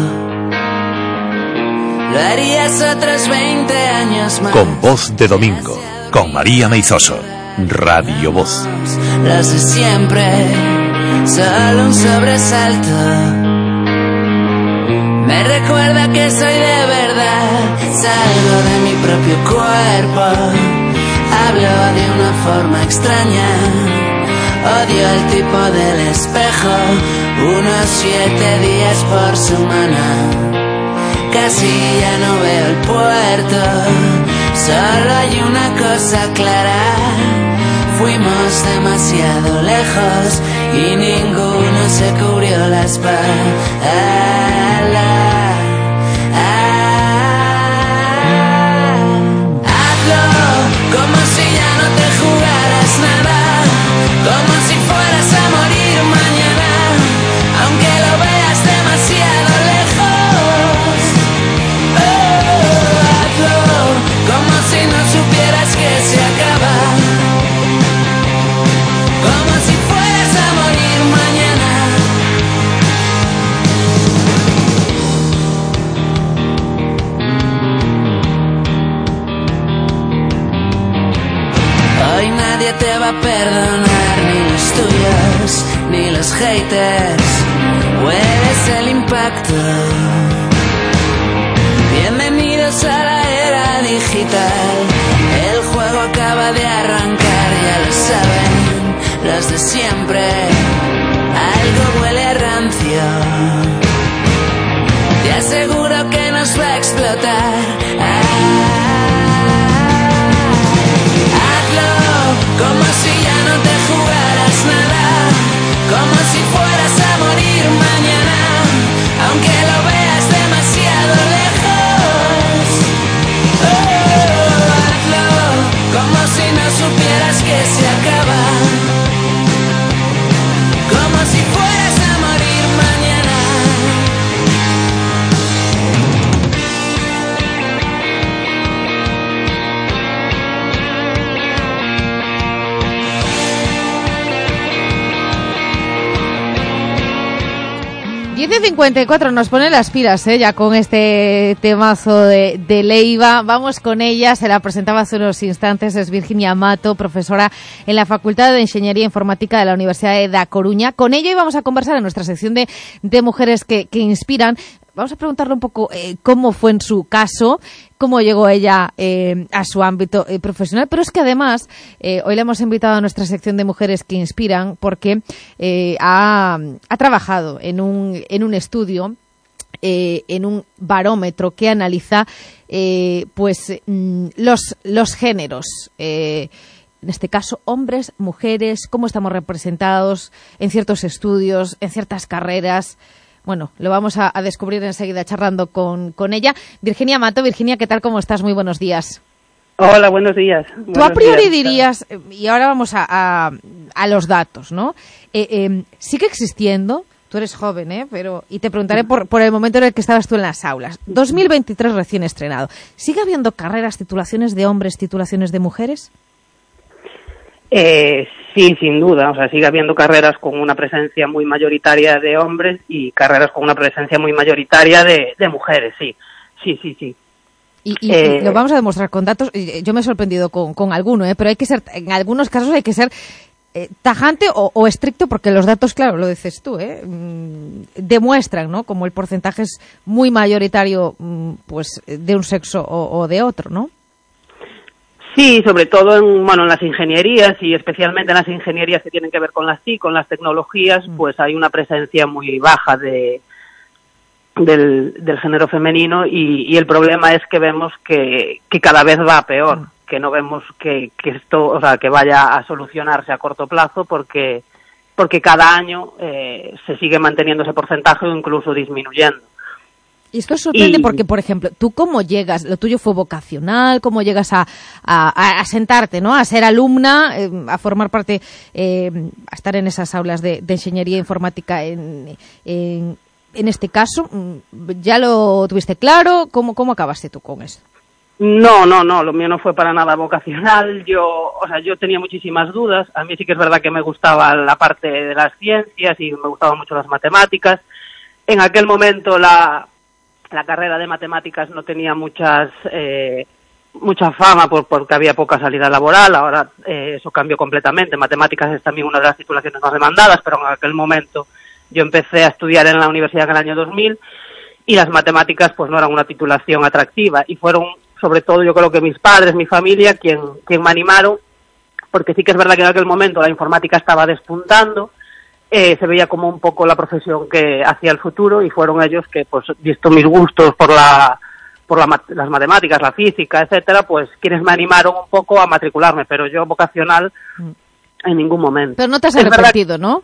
Lo harías otros 20 años más. Con Voz de Domingo, con María Meizoso, Radio Voz. Los de siempre, solo un sobresalto. Me recuerda que soy de verdad, salgo de mi propio cuerpo. Hablo de una forma extraña, odio el tipo del espejo, unos 7 días por semana. Casi ya no veo el puerto, solo hay una cosa clara, fuimos demasiado lejos y ninguno se cubrió la espalda. Como si ya no te jugaras nada, como si fueras a morir mañana, aunque lo veas demasiado lejos. Oh, hazlo, como si no supieras que se acaba, como si fueras a morir mañana. Hoy nadie te va a perdonar, ni los tuyos, ni los haters. Hueles el impacto. Bienvenidos a la era digital. El juego acaba de arrancar, ya lo saben los de siempre. Algo huele a rancio. Te aseguro que nos va a explotar. Como si ya no te jugaras nada, como si fueras a morir mañana, aunque lo veas demasiado lejos. Oh, hazlo, como si no supieras que se acaba, como si fueras a morir mañana. De 54 nos pone las pilas, ya con este temazo de Leiva. Vamos con ella, se la presentaba hace unos instantes, es Virginia Mato, profesora en la Facultad de Ingeniería Informática de la Universidad de Da Coruña. Con ella íbamos a conversar en nuestra sección de mujeres que inspiran. Vamos a preguntarle un poco cómo fue en su caso, cómo llegó ella a su ámbito profesional, pero es que además hoy le hemos invitado a nuestra sección de mujeres que inspiran porque ha trabajado en un estudio, en un barómetro que analiza los géneros. En este caso, hombres, mujeres, cómo estamos representados en ciertos estudios, en ciertas carreras. Bueno, lo vamos a descubrir enseguida charlando con ella. Virginia Mato. Virginia, ¿qué tal? ¿Cómo estás? Muy buenos días. Hola, buenos días. Tú a priori dirías, y ahora vamos a a los datos, ¿no? Sigue existiendo. Tú eres joven, pero y te preguntaré por el momento en el que estabas tú en las aulas. 2023 recién estrenado. ¿Sigue habiendo carreras, titulaciones de hombres, titulaciones de mujeres? Sí, sin duda. O sea, sigue habiendo carreras con una presencia muy mayoritaria de hombres y carreras con una presencia muy mayoritaria de mujeres, sí. Sí. Y lo vamos a demostrar con datos. Yo me he sorprendido con alguno, pero hay que ser, en algunos casos hay que ser tajante o estricto, porque los datos, claro, lo dices tú, demuestran, ¿no? Como el porcentaje es muy mayoritario, pues, de un sexo o de otro, ¿no? Sí, sobre todo en las ingenierías y especialmente en las ingenierías que tienen que ver con las TIC, con las tecnologías, pues hay una presencia muy baja del género femenino y el problema es que vemos que cada vez va a peor, que no vemos que esto, o sea, que vaya a solucionarse a corto plazo porque cada año se sigue manteniendo ese porcentaje o incluso disminuyendo. Y esto sorprende porque, por ejemplo, ¿tú cómo llegas? ¿Lo tuyo fue vocacional? ¿Cómo llegas a sentarte, ¿no? A ser alumna, a formar parte, a estar en esas aulas de ingeniería informática en este caso? ¿Ya lo tuviste claro? ¿Cómo acabaste tú con eso? No, lo mío no fue para nada vocacional. Yo tenía muchísimas dudas. A mí sí que es verdad que me gustaba la parte de las ciencias y me gustaban mucho las matemáticas. En aquel momento la carrera de matemáticas no tenía mucha fama porque había poca salida laboral. Ahora eso cambió completamente. Matemáticas es también una de las titulaciones más demandadas, pero en aquel momento yo empecé a estudiar en la universidad en el año 2000 y las matemáticas pues no eran una titulación atractiva y fueron sobre todo yo creo que mis padres, mi familia, quien me animaron, porque sí que es verdad que en aquel momento la informática estaba despuntando, se veía como un poco la profesión que hacía el futuro y fueron ellos que, pues, visto mis gustos por las matemáticas, la física, etcétera, pues quienes me animaron un poco a matricularme, pero yo vocacional en ningún momento. Pero no te has arrepentido, ¿no?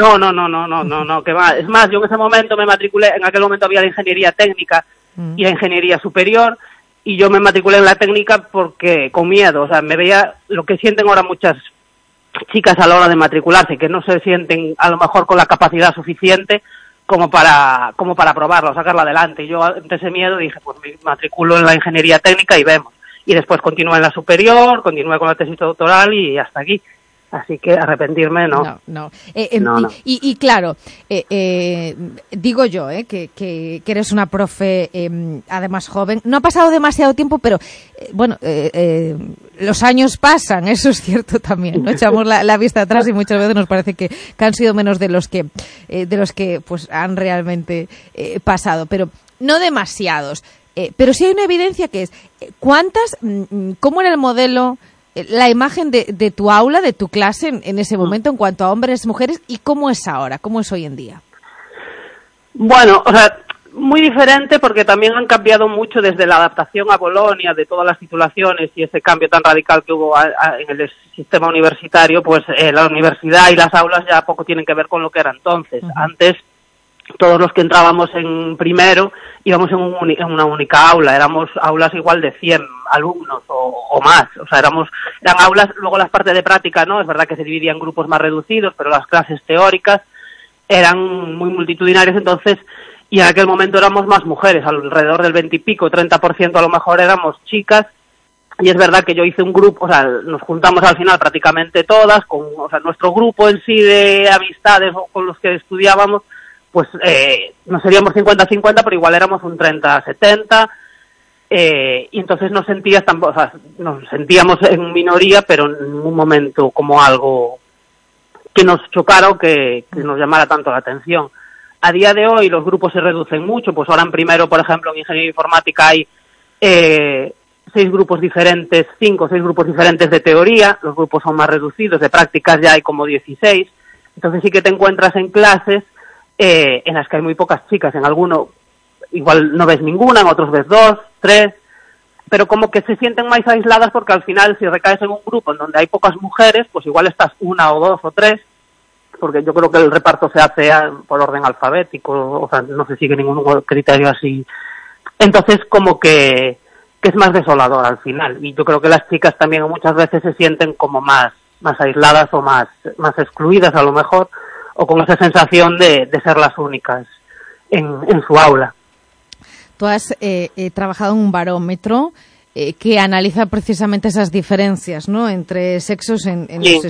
No, que va. Es más, yo en ese momento me matriculé, en aquel momento había la ingeniería técnica y la ingeniería superior, y yo me matriculé en la técnica porque con miedo, o sea, me veía lo que sienten ahora muchas chicas a la hora de matricularse, que no se sienten a lo mejor con la capacidad suficiente como para probarla o sacarla adelante. Y yo ante ese miedo dije, pues me matriculo en la ingeniería técnica y vemos. Y después continué en la superior, continué con la tesis doctoral y hasta aquí. Así que arrepentirme no. No. Y claro, digo yo que eres una profe además joven. No ha pasado demasiado tiempo, pero bueno, los años pasan, eso es cierto también, ¿no? Echamos la vista atrás y muchas veces nos parece que han sido menos de los que pues han realmente pasado, pero no demasiados. Pero sí hay una evidencia que es ¿cómo era el modelo, la imagen de tu aula, de tu clase en ese momento en cuanto a hombres, mujeres, y cómo es ahora, cómo es hoy en día? Bueno, o sea, muy diferente porque también han cambiado mucho desde la adaptación a Bolonia de todas las titulaciones y ese cambio tan radical que hubo en el sistema universitario, pues la universidad y las aulas ya poco tienen que ver con lo que era entonces. Antes todos los que entrábamos en primero íbamos en una única aula, éramos aulas igual de 100 alumnos o más, o sea, eran aulas, luego las partes de práctica, ¿no? Es verdad que se dividían en grupos más reducidos, pero las clases teóricas eran muy multitudinarias, entonces, y en aquel momento éramos más mujeres, alrededor del 20 y pico, 30% a lo mejor éramos chicas, y es verdad que yo hice un grupo, o sea, nos juntamos al final prácticamente todas, o sea, nuestro grupo en sí de amistades con los que estudiábamos, pues no seríamos 50-50, pero igual éramos un 30-70, y entonces nos sentíamos en minoría, pero en ningún momento como algo que nos chocara o que nos llamara tanto la atención. A día de hoy los grupos se reducen mucho, pues ahora en primero, por ejemplo, en ingeniería informática hay 5 o 6 grupos diferentes de teoría, los grupos son más reducidos, de prácticas ya hay como 16, entonces sí que te encuentras en clases en las que hay muy pocas chicas, en alguno igual no ves ninguna, en otros ves 2, 3, pero como que se sienten más aisladas porque al final si recaes en un grupo en donde hay pocas mujeres, pues igual estás 1 o 2 o 3, porque yo creo que el reparto se hace por orden alfabético, o sea, no se sigue ningún criterio así. Entonces como que es más desolador al final, y yo creo que las chicas también muchas veces se sienten como más más aisladas o más excluidas a lo mejor, o con esa sensación de ser las únicas en su aula. Tú has trabajado en un barómetro que analiza precisamente esas diferencias, ¿no?, entre sexos en Sí. los